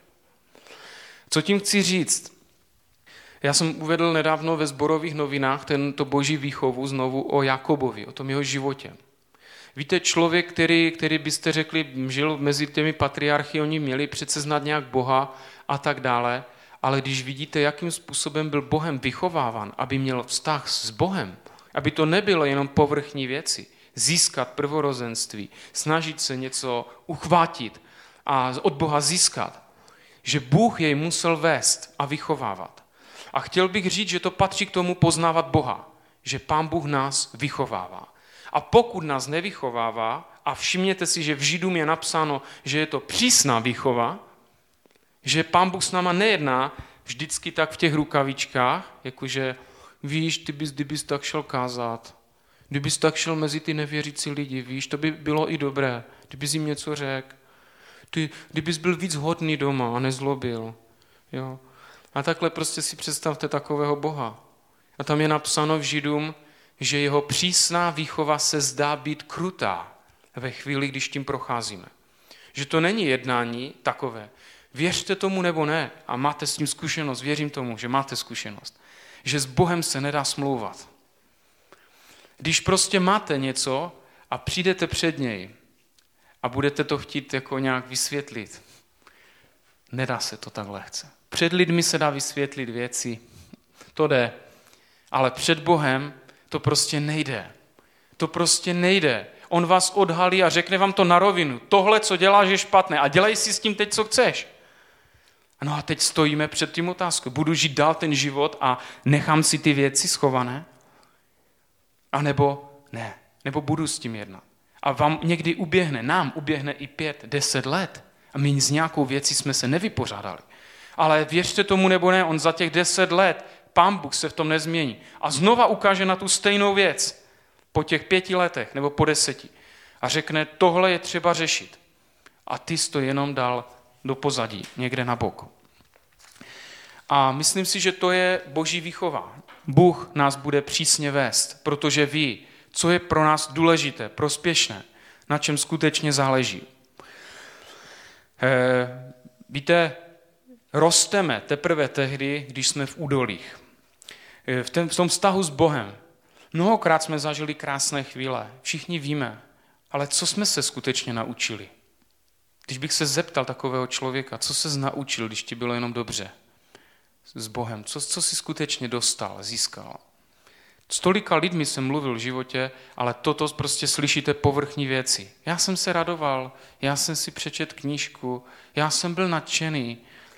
Co tím chci říct? Já jsem uvedl nedávno ve Sborových novinách tento boží výchovu znovu o Jakobovi, o tom jeho životě. Víte, člověk, který byste řekli, žil mezi těmi patriarchy, oni měli přece znát nějak Boha a tak dále, ale když vidíte, jakým způsobem byl Bohem vychováván, aby měl vztah s Bohem, aby to nebylo jenom povrchní věci, získat prvorozenství, snažit se něco uchvátit a od Boha získat, že Bůh jej musel vést a vychovávat. A chtěl bych říct, že to patří k tomu poznávat Boha, že Pán Bůh nás vychovává. A pokud nás nevychovává, a všimněte si, že v Židům je napsáno, že je to přísná výchova, že Pán Bůh s náma nejedná vždycky tak v těch rukavičkách, jakože víš, ty bys tak šel kázat, kdybys tak šel mezi ty nevěřící lidi, víš, to by bylo i dobré, kdybys jim něco řekl, kdybys byl víc hodný doma a nezlobil. Jo. A takhle prostě si představte takového Boha. A tam je napsáno v Židům, že jeho přísná výchova se zdá být krutá ve chvíli, když tím procházíme. Že to není jednání takové. Věřte tomu nebo ne a máte s tím zkušenost, věřím tomu, že máte zkušenost, že s Bohem se nedá smlouvat. Když prostě máte něco a přijdete před něj a budete to chtít jako nějak vysvětlit, nedá se to tak lehce. Před lidmi se dá vysvětlit věci, to jde, ale před Bohem to prostě nejde. To prostě nejde. On vás odhalí a řekne vám to na rovinu. Tohle, co děláš, je špatné a dělej si s tím teď, co chceš. No a teď stojíme před tím otázkou. Budu žít dál ten život a nechám si ty věci schované? A nebo ne. Nebo budu s tím jednat. A vám někdy nám uběhne i 5-10 let. A my s nějakou věcí jsme se nevypořádali. Ale věřte tomu nebo ne, on za těch 10 let, Pán Bůh se v tom nezmění. A znova ukáže na tu stejnou věc. Po těch 5 letech nebo po 10. A řekne, tohle je třeba řešit. A ty jsi to jenom dal do pozadí, někde na bok. A myslím si, že to je boží výchova. Bůh nás bude přísně vést, protože ví, co je pro nás důležité, prospěšné, na čem skutečně záleží. Víte, rosteme teprve tehdy, když jsme v údolích. V tom vztahu s Bohem. Mnohokrát jsme zažili krásné chvíle, všichni víme, ale co jsme se skutečně naučili? Když bych se zeptal takového člověka, co ses naučil, když ti bylo jenom dobře s Bohem, co jsi skutečně dostal, získal? S tolika lidmi jsem mluvil v životě, ale toto prostě slyšíte povrchní věci. Já jsem se radoval, já jsem si přečet knížku, já jsem byl nadšený.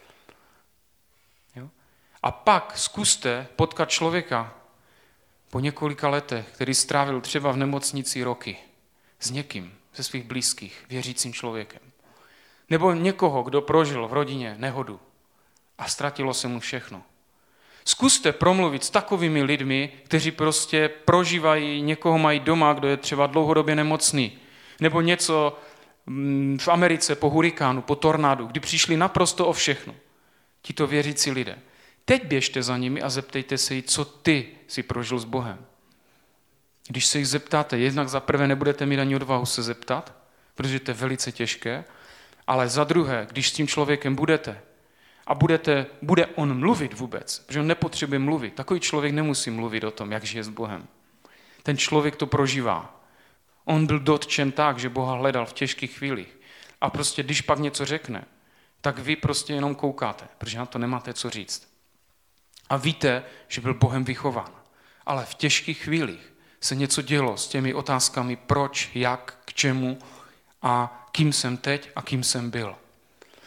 Jo? A pak zkuste potkat člověka po několika letech, který strávil třeba v nemocnici roky s někým ze svých blízkých, věřícím člověkem. Nebo někoho, kdo prožil v rodině nehodu a ztratilo se mu všechno. Zkuste promluvit s takovými lidmi, kteří prostě prožívají, někoho mají doma, kdo je třeba dlouhodobě nemocný. Nebo něco v Americe po hurikánu, po tornádu, kdy přišli naprosto o všechno. Tito věřící lidé. Teď běžte za nimi a zeptejte se jí, co ty si prožil s Bohem. Když se jich zeptáte, jednak za prvé nebudete mít ani odvahu se zeptat, protože to je velice těžké, ale za druhé, když s tím člověkem budete a bude on mluvit vůbec, protože on nepotřebuje mluvit. Takový člověk nemusí mluvit o tom, jak žije s Bohem. Ten člověk to prožívá. On byl dotčen tak, že Boha hledal v těžkých chvílích. A prostě, když pak něco řekne, tak vy prostě jenom koukáte, protože na to nemáte co říct. A víte, že byl Bohem vychován. Ale v těžkých chvílích se něco dělo s těmi otázkami proč, jak, k čemu a kým jsem teď a kým jsem byl.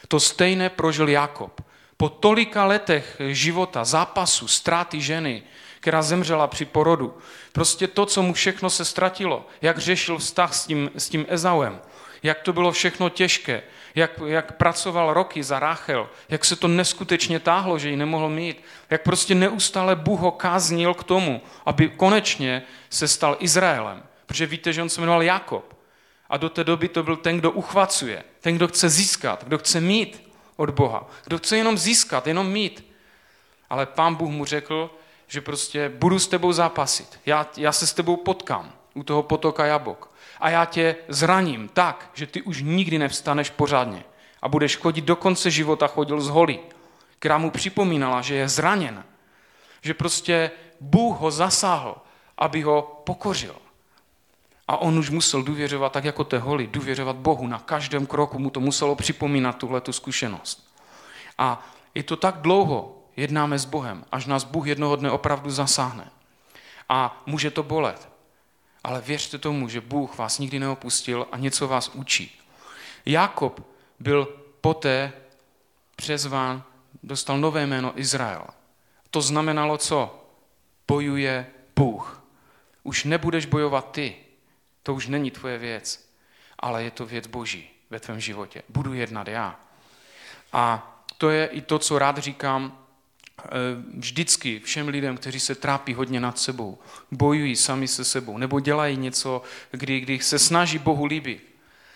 To stejné prožil Jakob. Po tolika letech života, zápasu, ztráty ženy, která zemřela při porodu, prostě to, co mu všechno se ztratilo, jak řešil vztah s tím Ezauem, jak to bylo všechno těžké, jak pracoval roky za Ráchel, jak se to neskutečně táhlo, že ji nemohl mít, jak prostě neustále Bůh ho káznil k tomu, aby konečně se stal Izraelem. Protože víte, že on se jmenoval Jakob. A do té doby to byl ten, kdo uchvacuje, ten, kdo chce získat, kdo chce mít od Boha, kdo chce jenom získat, jenom mít. Ale Pán Bůh mu řekl, že prostě budu s tebou zápasit. Já se s tebou potkám u toho potoka Jabok. A já tě zraním tak, že ty už nikdy nevstaneš pořádně. A budeš chodit do konce života, chodil z holi, která mu připomínala, že je zraněn. Že prostě Bůh ho zasáhl, aby ho pokořil. A on už musel důvěřovat, tak jako té holi, důvěřovat Bohu. Na každém kroku mu to muselo připomínat tuhletu zkušenost. A je to tak dlouho, jednáme s Bohem, až nás Bůh jednoho dne opravdu zasáhne. A může to bolet. Ale věřte tomu, že Bůh vás nikdy neopustil a něco vás učí. Jakob byl poté přezván, dostal nové jméno Izrael. To znamenalo co? Bojuje Bůh. Už nebudeš bojovat ty. To už není tvoje věc, ale je to věc Boží ve tvém životě. Budu jednat já. A to je i to, co rád říkám vždycky všem lidem, kteří se trápí hodně nad sebou, bojují sami se sebou, nebo dělají něco, kdy se snaží Bohu líbit.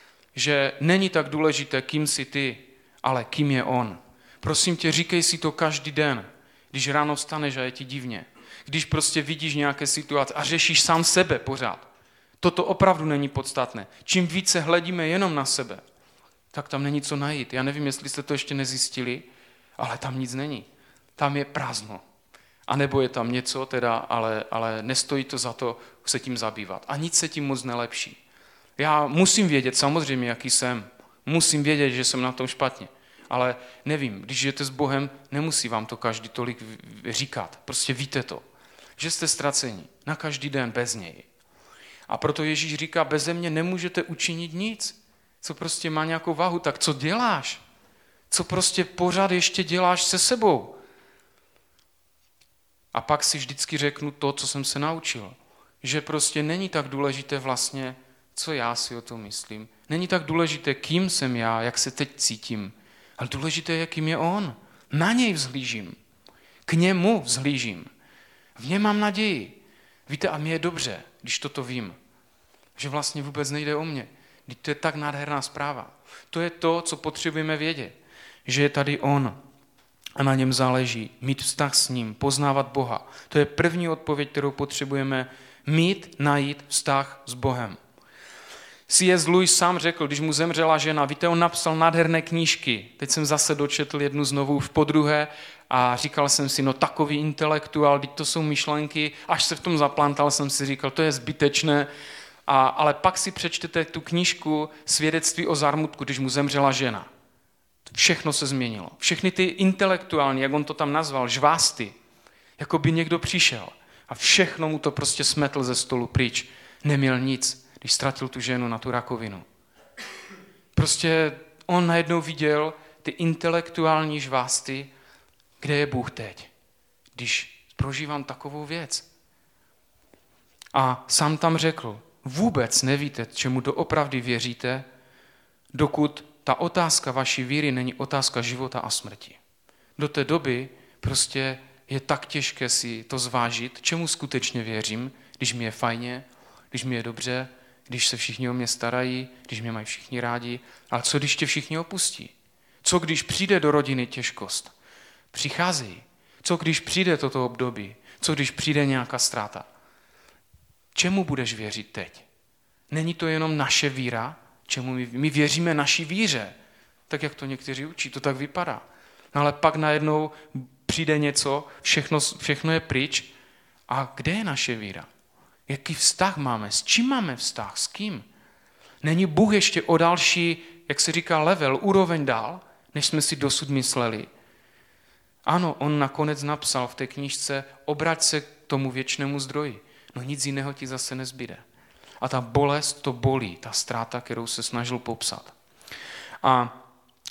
Že není tak důležité, kým jsi ty, ale kým je on. Prosím tě, říkej si to každý den, když ráno vstaneš a je ti divně. Když prostě vidíš nějaké situace a řešíš sám sebe pořád. Toto opravdu není podstatné. Čím více hledíme jenom na sebe, tak tam není co najít. Já nevím, jestli jste to ještě nezjistili, ale tam nic není. Tam je prázdno. A nebo je tam něco, teda, ale nestojí to za to se tím zabývat. A nic se tím moc nelepší. Já musím vědět samozřejmě, jaký jsem. Musím vědět, že jsem na tom špatně. Ale nevím, když žijete s Bohem, nemusí vám to každý tolik říkat. Prostě víte to. Že jste ztraceni na každý den bez něj. A proto Ježíš říká, beze mě nemůžete učinit nic. Co prostě má nějakou váhu, tak co děláš? Co prostě pořád ještě děláš se sebou? A pak si vždycky řeknu to, co jsem se naučil. Že prostě není tak důležité vlastně, co já si o tom myslím. Není tak důležité, kým jsem já, jak se teď cítím. Ale důležité je, kým je on. Na něj vzhlížím. K němu vzhlížím. V něm mám naději. Víte, a mě je dobře, když toto vím. Že vlastně vůbec nejde o mě. Vždyť to je tak nádherná zpráva. To je to, co potřebujeme vědět. Že je tady on a na něm záleží. Mít vztah s ním, poznávat Boha. To je první odpověď, kterou potřebujeme mít, najít vztah s Bohem. C.S. Lewis sám řekl, když mu zemřela žena, víte, on napsal nádherné knížky. Teď jsem zase dočetl jednu znovu už podruhé a říkal jsem si, no takový intelektuál, teď to jsou myšlenky, až se v tom zaplantal, jsem si říkal, to je zbytečné. Ale pak si přečtete tu knížku Svědectví o zármutku, když mu zemřela žena. Všechno se změnilo. Všechny ty intelektuální, jak on to tam nazval, žvásty, jako by někdo přišel a všechno mu to prostě smetl ze stolu pryč. Neměl nic, když ztratil tu ženu na tu rakovinu. Prostě on najednou viděl ty intelektuální žvásty, kde je Bůh teď, když prožívám takovou věc. A sám tam řekl, vůbec nevíte, čemu doopravdy věříte, dokud ta otázka vaší víry není otázka života a smrti. Do té doby prostě je tak těžké si to zvážit, čemu skutečně věřím, když mi je fajně, když mi je dobře, když se všichni o mě starají, když mě mají všichni rádi, ale co když tě všichni opustí? Co když přijde do rodiny těžkost? Přicházejí. Co když přijde toto období? Co když přijde nějaká ztráta? Čemu budeš věřit teď? Není to jenom naše víra, čemu my věříme naší víře, tak jak to někteří učí, to tak vypadá. No ale pak najednou přijde něco, všechno je pryč a kde je naše víra? Jaký vztah máme? S čím máme vztah? S kým? Není Bůh ještě o další, jak se říká, level, úroveň dál, než jsme si dosud mysleli? Ano, on nakonec napsal v té knížce, obrať se k tomu věčnému zdroji. No nic jiného ti zase nezbyde. A ta bolest to bolí, ta ztráta, kterou se snažil popsat. A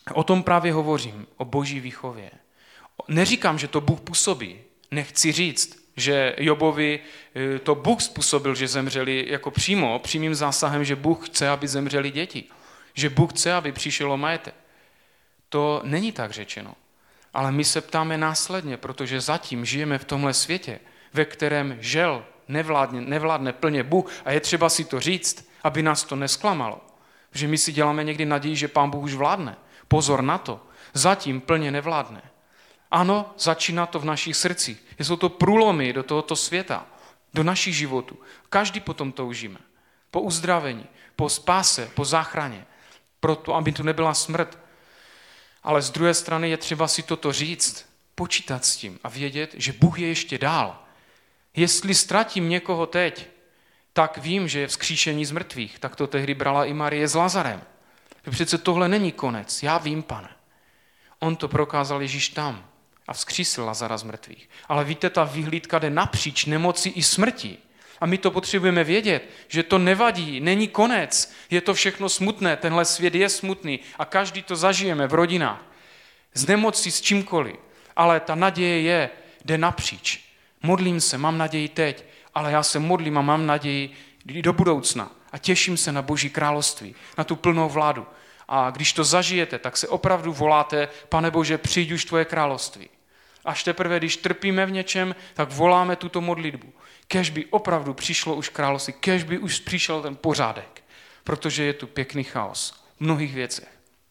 O tom právě hovořím, o boží výchově. Neříkám, že to Bůh působí. Nechci říct, že Jobovi to Bůh způsobil, že zemřeli jako přímým zásahem, že Bůh chce, aby zemřeli děti. Že Bůh chce, aby přišel o majetek. To není tak řečeno. Ale my se ptáme následně, protože zatím žijeme v tomhle světě, ve kterém žel nevládne plně Bůh a je třeba si to říct, aby nás to nesklamalo. Protože my si děláme někdy naději, že Pán Bůh už vládne. Pozor na to. Zatím plně nevládne. Ano, začíná to v našich srdcích. Jsou to průlomy do tohoto světa, do našich životů. Každý potom toužíme. Po uzdravení, po spáse, po záchraně. Proto, aby tu nebyla smrt. Ale z druhé strany je třeba si toto říct, počítat s tím a vědět, že Bůh je ještě dál. Jestli ztratím někoho teď, tak vím, že je vzkříšení z mrtvých. Tak to tehdy brala i Marie s Lazarem. Přece tohle není konec. Já vím, Pane. On to prokázal Ježíš tam a vzkřísil Lazara z mrtvých. Ale víte, ta vyhlídka jde napříč nemoci i smrti. A my to potřebujeme vědět, že to nevadí, není konec, je to všechno smutné, tenhle svět je smutný a každý to zažijeme v rodinách. Z nemoci, s čímkoliv. Ale ta naděje jde napříč. Modlím se, mám naději teď, ale já se modlím a mám naději do budoucna. A těším se na Boží království, na tu plnou vládu. A když to zažijete, tak se opravdu voláte, Pane Bože, přijď už tvoje království. Až teprve, když trpíme v něčem, tak voláme tuto modlitbu. Kéž by opravdu přišlo už království, kéž by už přišel ten pořádek, protože je tu pěkný chaos v mnohých věcech.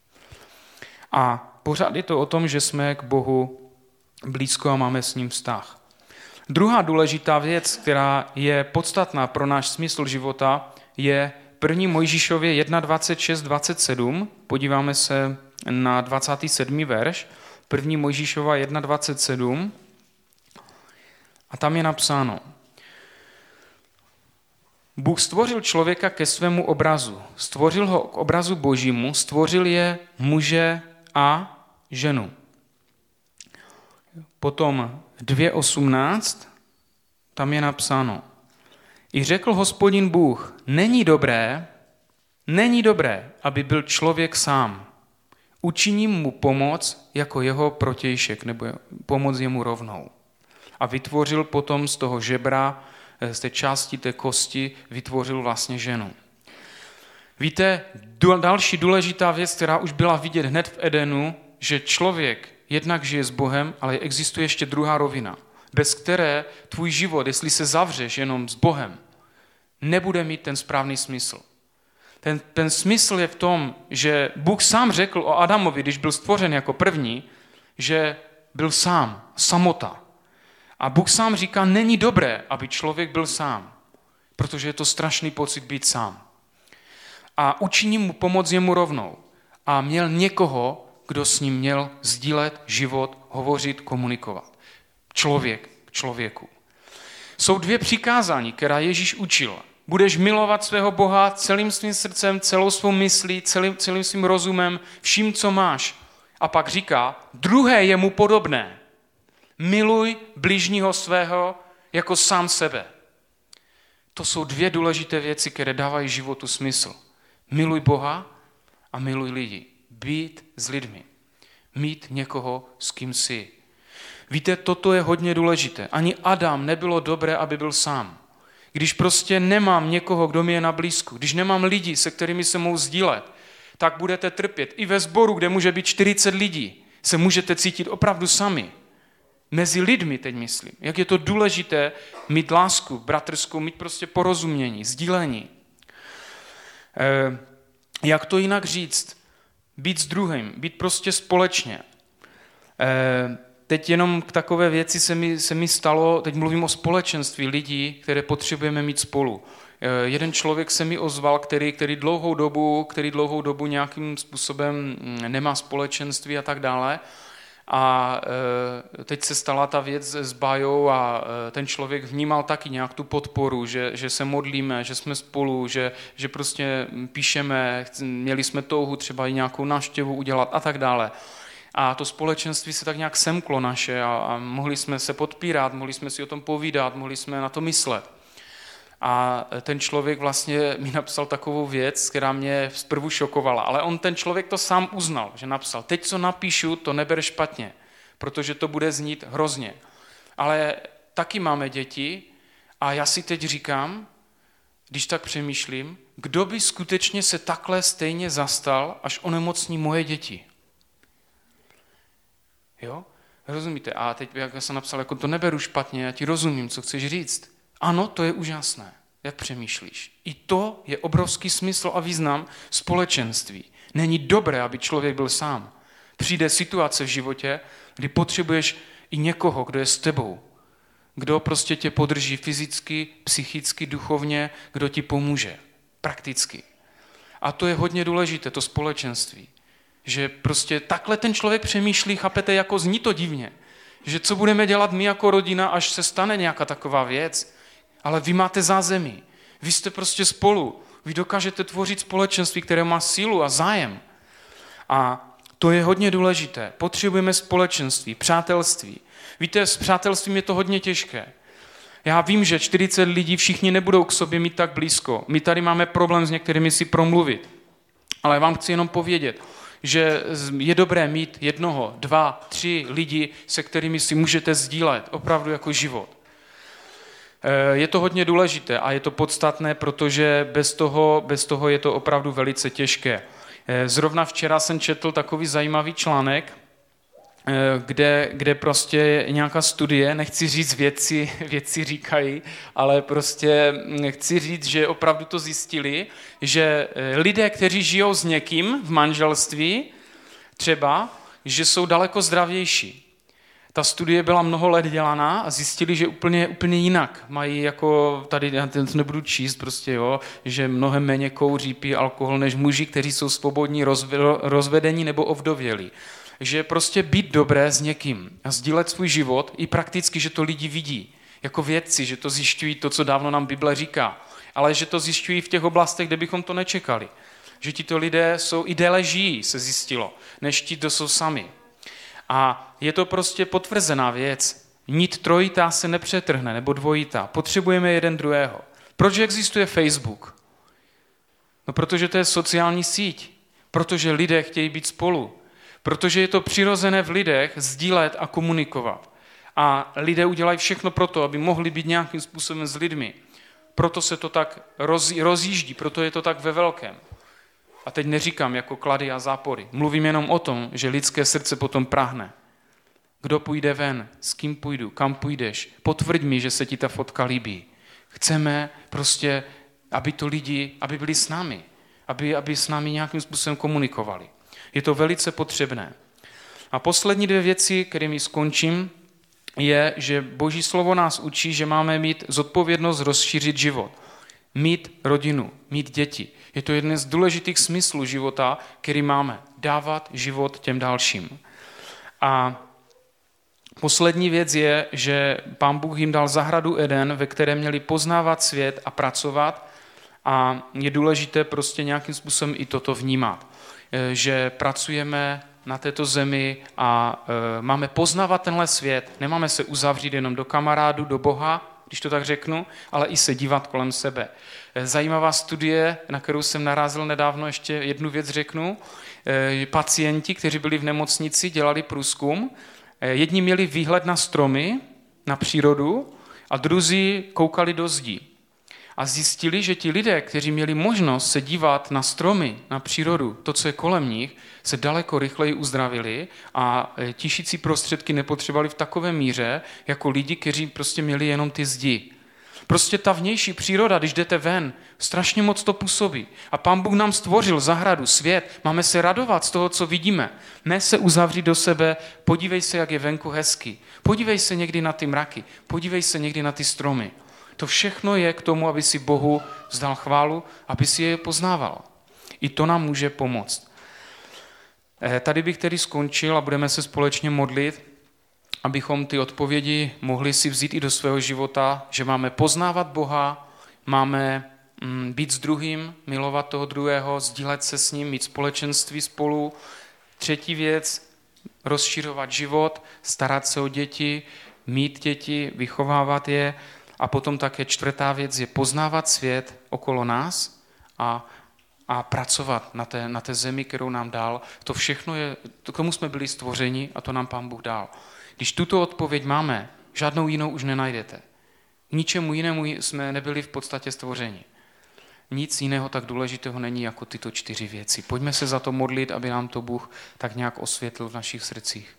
A pořád je to o tom, že jsme k Bohu blízko a máme s ním vztah. Druhá důležitá věc, která je podstatná pro náš smysl života, je 1. Mojžíšově 1.26-27. Podíváme se na 27. verš. 1. Mojžíšova 1.27. A tam je napsáno: Bůh stvořil člověka ke svému obrazu. Stvořil ho k obrazu Božímu, stvořil je muže a ženu. Potom 2.18, tam je napsáno: I řekl Hospodin Bůh, není dobré, aby byl člověk sám. Učiním mu pomoc jako jeho protějšek, nebo pomoc jemu rovnou. A vytvořil potom z toho žebra, z té části té kosti, vytvořil vlastně ženu. Víte, další důležitá věc, která už byla vidět hned v Edenu, že člověk jednak žije s Bohem, ale existuje ještě druhá rovina, bez které tvůj život, jestli se zavřeš jenom s Bohem, nebude mít ten správný smysl. Ten smysl je v tom, že Bůh sám řekl o Adamovi, když byl stvořen jako první, že byl sám, samota. A Bůh sám říká, není dobré, aby člověk byl sám, protože je to strašný pocit být sám. A učiním mu pomoc jemu rovnou. A měl někoho, kdo s ním měl sdílet život, hovořit, komunikovat. Člověk k člověku. Jsou dvě přikázání, která Ježíš učil. Budeš milovat svého Boha celým svým srdcem, celou svou myslí, celým svým rozumem, vším, co máš. A pak říká, druhé je mu podobné. Miluj bližního svého jako sám sebe. To jsou dvě důležité věci, které dávají životu smysl. Miluj Boha a miluj lidi. Být s lidmi. Mít někoho, s kým jsi. Víte, toto je hodně důležité. Ani Adam nebylo dobré, aby byl sám. Když prostě nemám někoho, kdo mi je na blízku, když nemám lidi, se kterými se mohu sdílet, tak budete trpět. I ve sboru, kde může být 40 lidí, se můžete cítit opravdu sami. Mezi lidmi teď myslím. Jak je to důležité mít lásku bratrskou, mít prostě porozumění, sdílení. Jak to jinak říct? Být s druhým, být prostě společně. Teď jenom k takové věci se mi stalo, teď mluvím o společenství lidí, které potřebujeme mít spolu. Jeden člověk se mi ozval, který dlouhou dobu nějakým způsobem nemá společenství a tak dále. A teď se stala ta věc s Bájou a ten člověk vnímal taky nějak tu podporu, že se modlíme, že jsme spolu, že prostě píšeme, měli jsme touhu třeba i nějakou návštěvu udělat a tak dále. A to společenství se tak nějak semklo naše a mohli jsme se podpírat, mohli jsme si o tom povídat, mohli jsme na to myslet. A ten člověk vlastně mi napsal takovou věc, která mě zprvu šokovala. Ale on, ten člověk, to sám uznal, že napsal, teď co napíšu, to neber špatně, protože to bude znít hrozně. Ale taky máme děti a já si teď říkám, když tak přemýšlím, kdo by skutečně se takhle stejně zastal, až onemocní moje děti. Jo? Rozumíte? A teď, jak jsem napsal, jako to neberu špatně, já ti rozumím, co chceš říct. Ano, to je úžasné, jak přemýšlíš. I to je obrovský smysl a význam společenství. Není dobré, aby člověk byl sám. Přijde situace v životě, kdy potřebuješ i někoho, kdo je s tebou. Kdo prostě tě podrží fyzicky, psychicky, duchovně, kdo ti pomůže. Prakticky. A to je hodně důležité, to společenství. Že prostě takhle ten člověk přemýšlí, chápete, jako zní to divně. Že co budeme dělat my jako rodina, až se stane nějaká taková věc. Ale vy máte zázemí. Vy jste prostě spolu. Vy dokážete tvořit společenství, které má sílu a zájem. A to je hodně důležité. Potřebujeme společenství, přátelství. Víte, s přátelstvím je to hodně těžké. Já vím, že 40 lidí všichni nebudou k sobě mít tak blízko. My tady máme problém s některými si promluvit. Ale vám chci jenom povědět, že je dobré mít 1, 2, 3 lidi, se kterými si můžete sdílet opravdu jako život. Je to hodně důležité a je to podstatné, protože bez toho je to opravdu velice těžké. Zrovna včera jsem četl takový zajímavý článek, kde prostě nějaká studie, nechci říct věci říkají, ale prostě chci říct, že opravdu to zjistili, že lidé, kteří žijou s někým v manželství, třeba, že jsou daleko zdravější. Ta studie byla mnoho let dělaná a zjistili, že úplně jinak. Mají jako, tady já to nebudu číst prostě, jo, že mnohem méně kouří, pijí alkohol než muži, kteří jsou svobodní, rozvedení nebo ovdovělí. Že prostě být dobré s někým a sdílet svůj život i prakticky, že to lidi vidí. Jako vědci, že to zjišťují to, co dávno nám Bible říká. Ale že to zjišťují v těch oblastech, kde bychom to nečekali. Že tito lidé jsou i déle žijí, se zjistilo, než ti, kdo jsou sami. A je to prostě potvrzená věc. Nit trojitá se nepřetrhne, nebo dvojitá. Potřebujeme jeden druhého. Proč existuje Facebook? No, protože to je sociální síť. Protože lidé chtějí být spolu. Protože je to přirozené v lidech sdílet a komunikovat. A lidé udělají všechno pro to, aby mohli být nějakým způsobem s lidmi. Proto se to tak rozjíždí, proto je to tak ve velkém. A teď neříkám jako klady a zápory. Mluvím jenom o tom, že lidské srdce potom prahne. Kdo půjde ven? S kým půjdu? Kam půjdeš? Potvrď mi, že se ti ta fotka líbí. Chceme prostě, aby to lidi, aby byli s námi. Aby s námi nějakým způsobem komunikovali. Je to velice potřebné. A poslední 2 věci, kterými skončím, je, že Boží slovo nás učí, že máme mít zodpovědnost rozšířit život. Mít rodinu, mít děti. Je to jeden z důležitých smyslů života, který máme. Dávat život těm dalším. A poslední věc je, že Pán Bůh jim dal zahradu Eden, ve které měli poznávat svět a pracovat. A je důležité prostě nějakým způsobem i toto vnímat. Že pracujeme na této zemi a máme poznávat tenhle svět. Nemáme se uzavřít jenom do kamarádů, do Boha, když to tak řeknu, ale i se dívat kolem sebe. Zajímavá studie, na kterou jsem narazil nedávno, ještě jednu věc řeknu. Pacienti, kteří byli v nemocnici, dělali průzkum. Jedni měli výhled na stromy, na přírodu a druzí koukali do zdí. A zjistili, že ti lidé, kteří měli možnost se dívat na stromy, na přírodu, to, co je kolem nich, se daleko rychleji uzdravili a tišící prostředky nepotřebovali v takové míře, jako lidi, kteří prostě měli jenom ty zdi. Prostě ta vnější příroda, když jdete ven, strašně moc to působí. A Pán Bůh nám stvořil zahradu, svět, máme se radovat z toho, co vidíme. Ne se uzavřít do sebe, podívej se, jak je venku hezky. Podívej se někdy na ty mraky, podívej se někdy na ty stromy. To všechno je k tomu, aby si Bohu vzdal chválu, aby si je poznával. I to nám může pomoct. Tady bych tedy skončil a budeme se společně modlit, abychom ty odpovědi mohli si vzít i do svého života, že máme poznávat Boha, máme být s druhým, milovat toho druhého, sdílet se s ním, mít společenství spolu. 3. věc, rozšiřovat život, starat se o děti, mít děti, vychovávat je. A potom také čtvrtá věc je poznávat svět okolo nás a pracovat na té zemi, kterou nám dal. To všechno k tomu jsme byli stvořeni a to nám Pán Bůh dal. Když tuto odpověď máme, žádnou jinou už nenajdete. K ničemu jinému jsme nebyli v podstatě stvořeni. Nic jiného tak důležitého není jako tyto 4 věci. Pojďme se za to modlit, aby nám to Bůh tak nějak osvětlil v našich srdcích.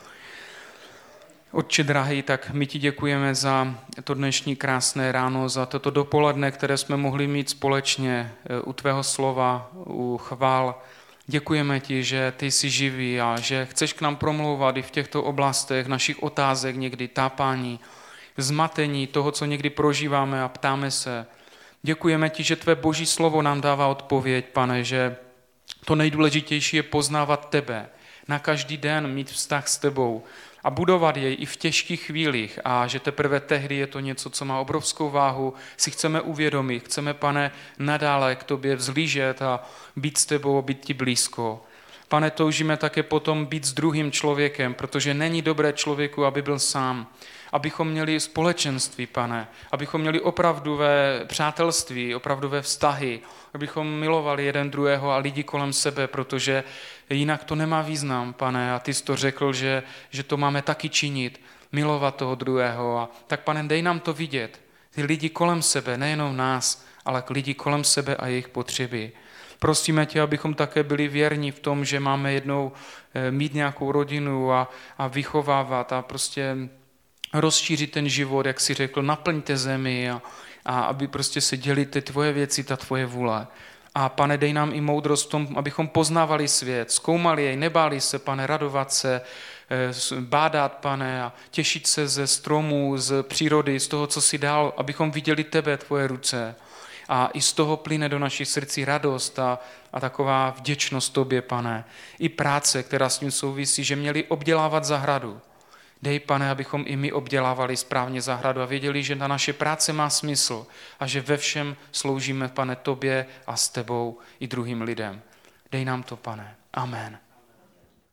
Otče drahý, tak my ti děkujeme za to dnešní krásné ráno, za toto dopoledne, které jsme mohli mít společně u tvého slova, u chvál. Děkujeme ti, že ty jsi živý a že chceš k nám promlouvat i v těchto oblastech našich otázek, někdy tápání, zmatení toho, co někdy prožíváme a ptáme se. Děkujeme ti, že tvé boží slovo nám dává odpověď, Pane, že to nejdůležitější je poznávat tebe, na každý den mít vztah s tebou a budovat jej i v těžkých chvílích a že teprve tehdy je to něco, co má obrovskou váhu, si chceme uvědomit, chceme, Pane, nadále k tobě vzlížet a být s tebou, být ti blízko. Pane, toužíme také potom být s druhým člověkem, protože není dobré člověku, aby byl sám. Abychom měli společenství, Pane, abychom měli opravdové přátelství, opravdové vztahy, abychom milovali jeden druhého a lidi kolem sebe, protože jinak to nemá význam, Pane, a ty jsi to řekl, že to máme taky činit, milovat toho druhého. A tak, Pane, dej nám to vidět, ty lidi kolem sebe, nejenom nás, ale lidi kolem sebe a jejich potřeby. Prosíme tě, abychom také byli věrní v tom, že máme jednou mít nějakou rodinu a vychovávat a prostě rozšířit ten život, jak jsi řekl, naplňte zemi a aby prostě se děli ty tvoje věci, ta tvoje vůle. A Pane, dej nám i moudrost v tom, abychom poznávali svět, zkoumali jej, nebáli se, Pane, radovat se, bádat, Pane, a těšit se ze stromů, z přírody, z toho, co jsi dal, abychom viděli tebe, tvoje ruce. A i z toho plyne do našich srdcí radost a taková vděčnost tobě, Pane. I práce, která s tím souvisí, že měli obdělávat zahradu. Dej, Pane, abychom i my obdělávali správně zahradu a věděli, že ta naše práce má smysl a že ve všem sloužíme, Pane, tobě a s tebou i druhým lidem. Dej nám to, Pane. Amen.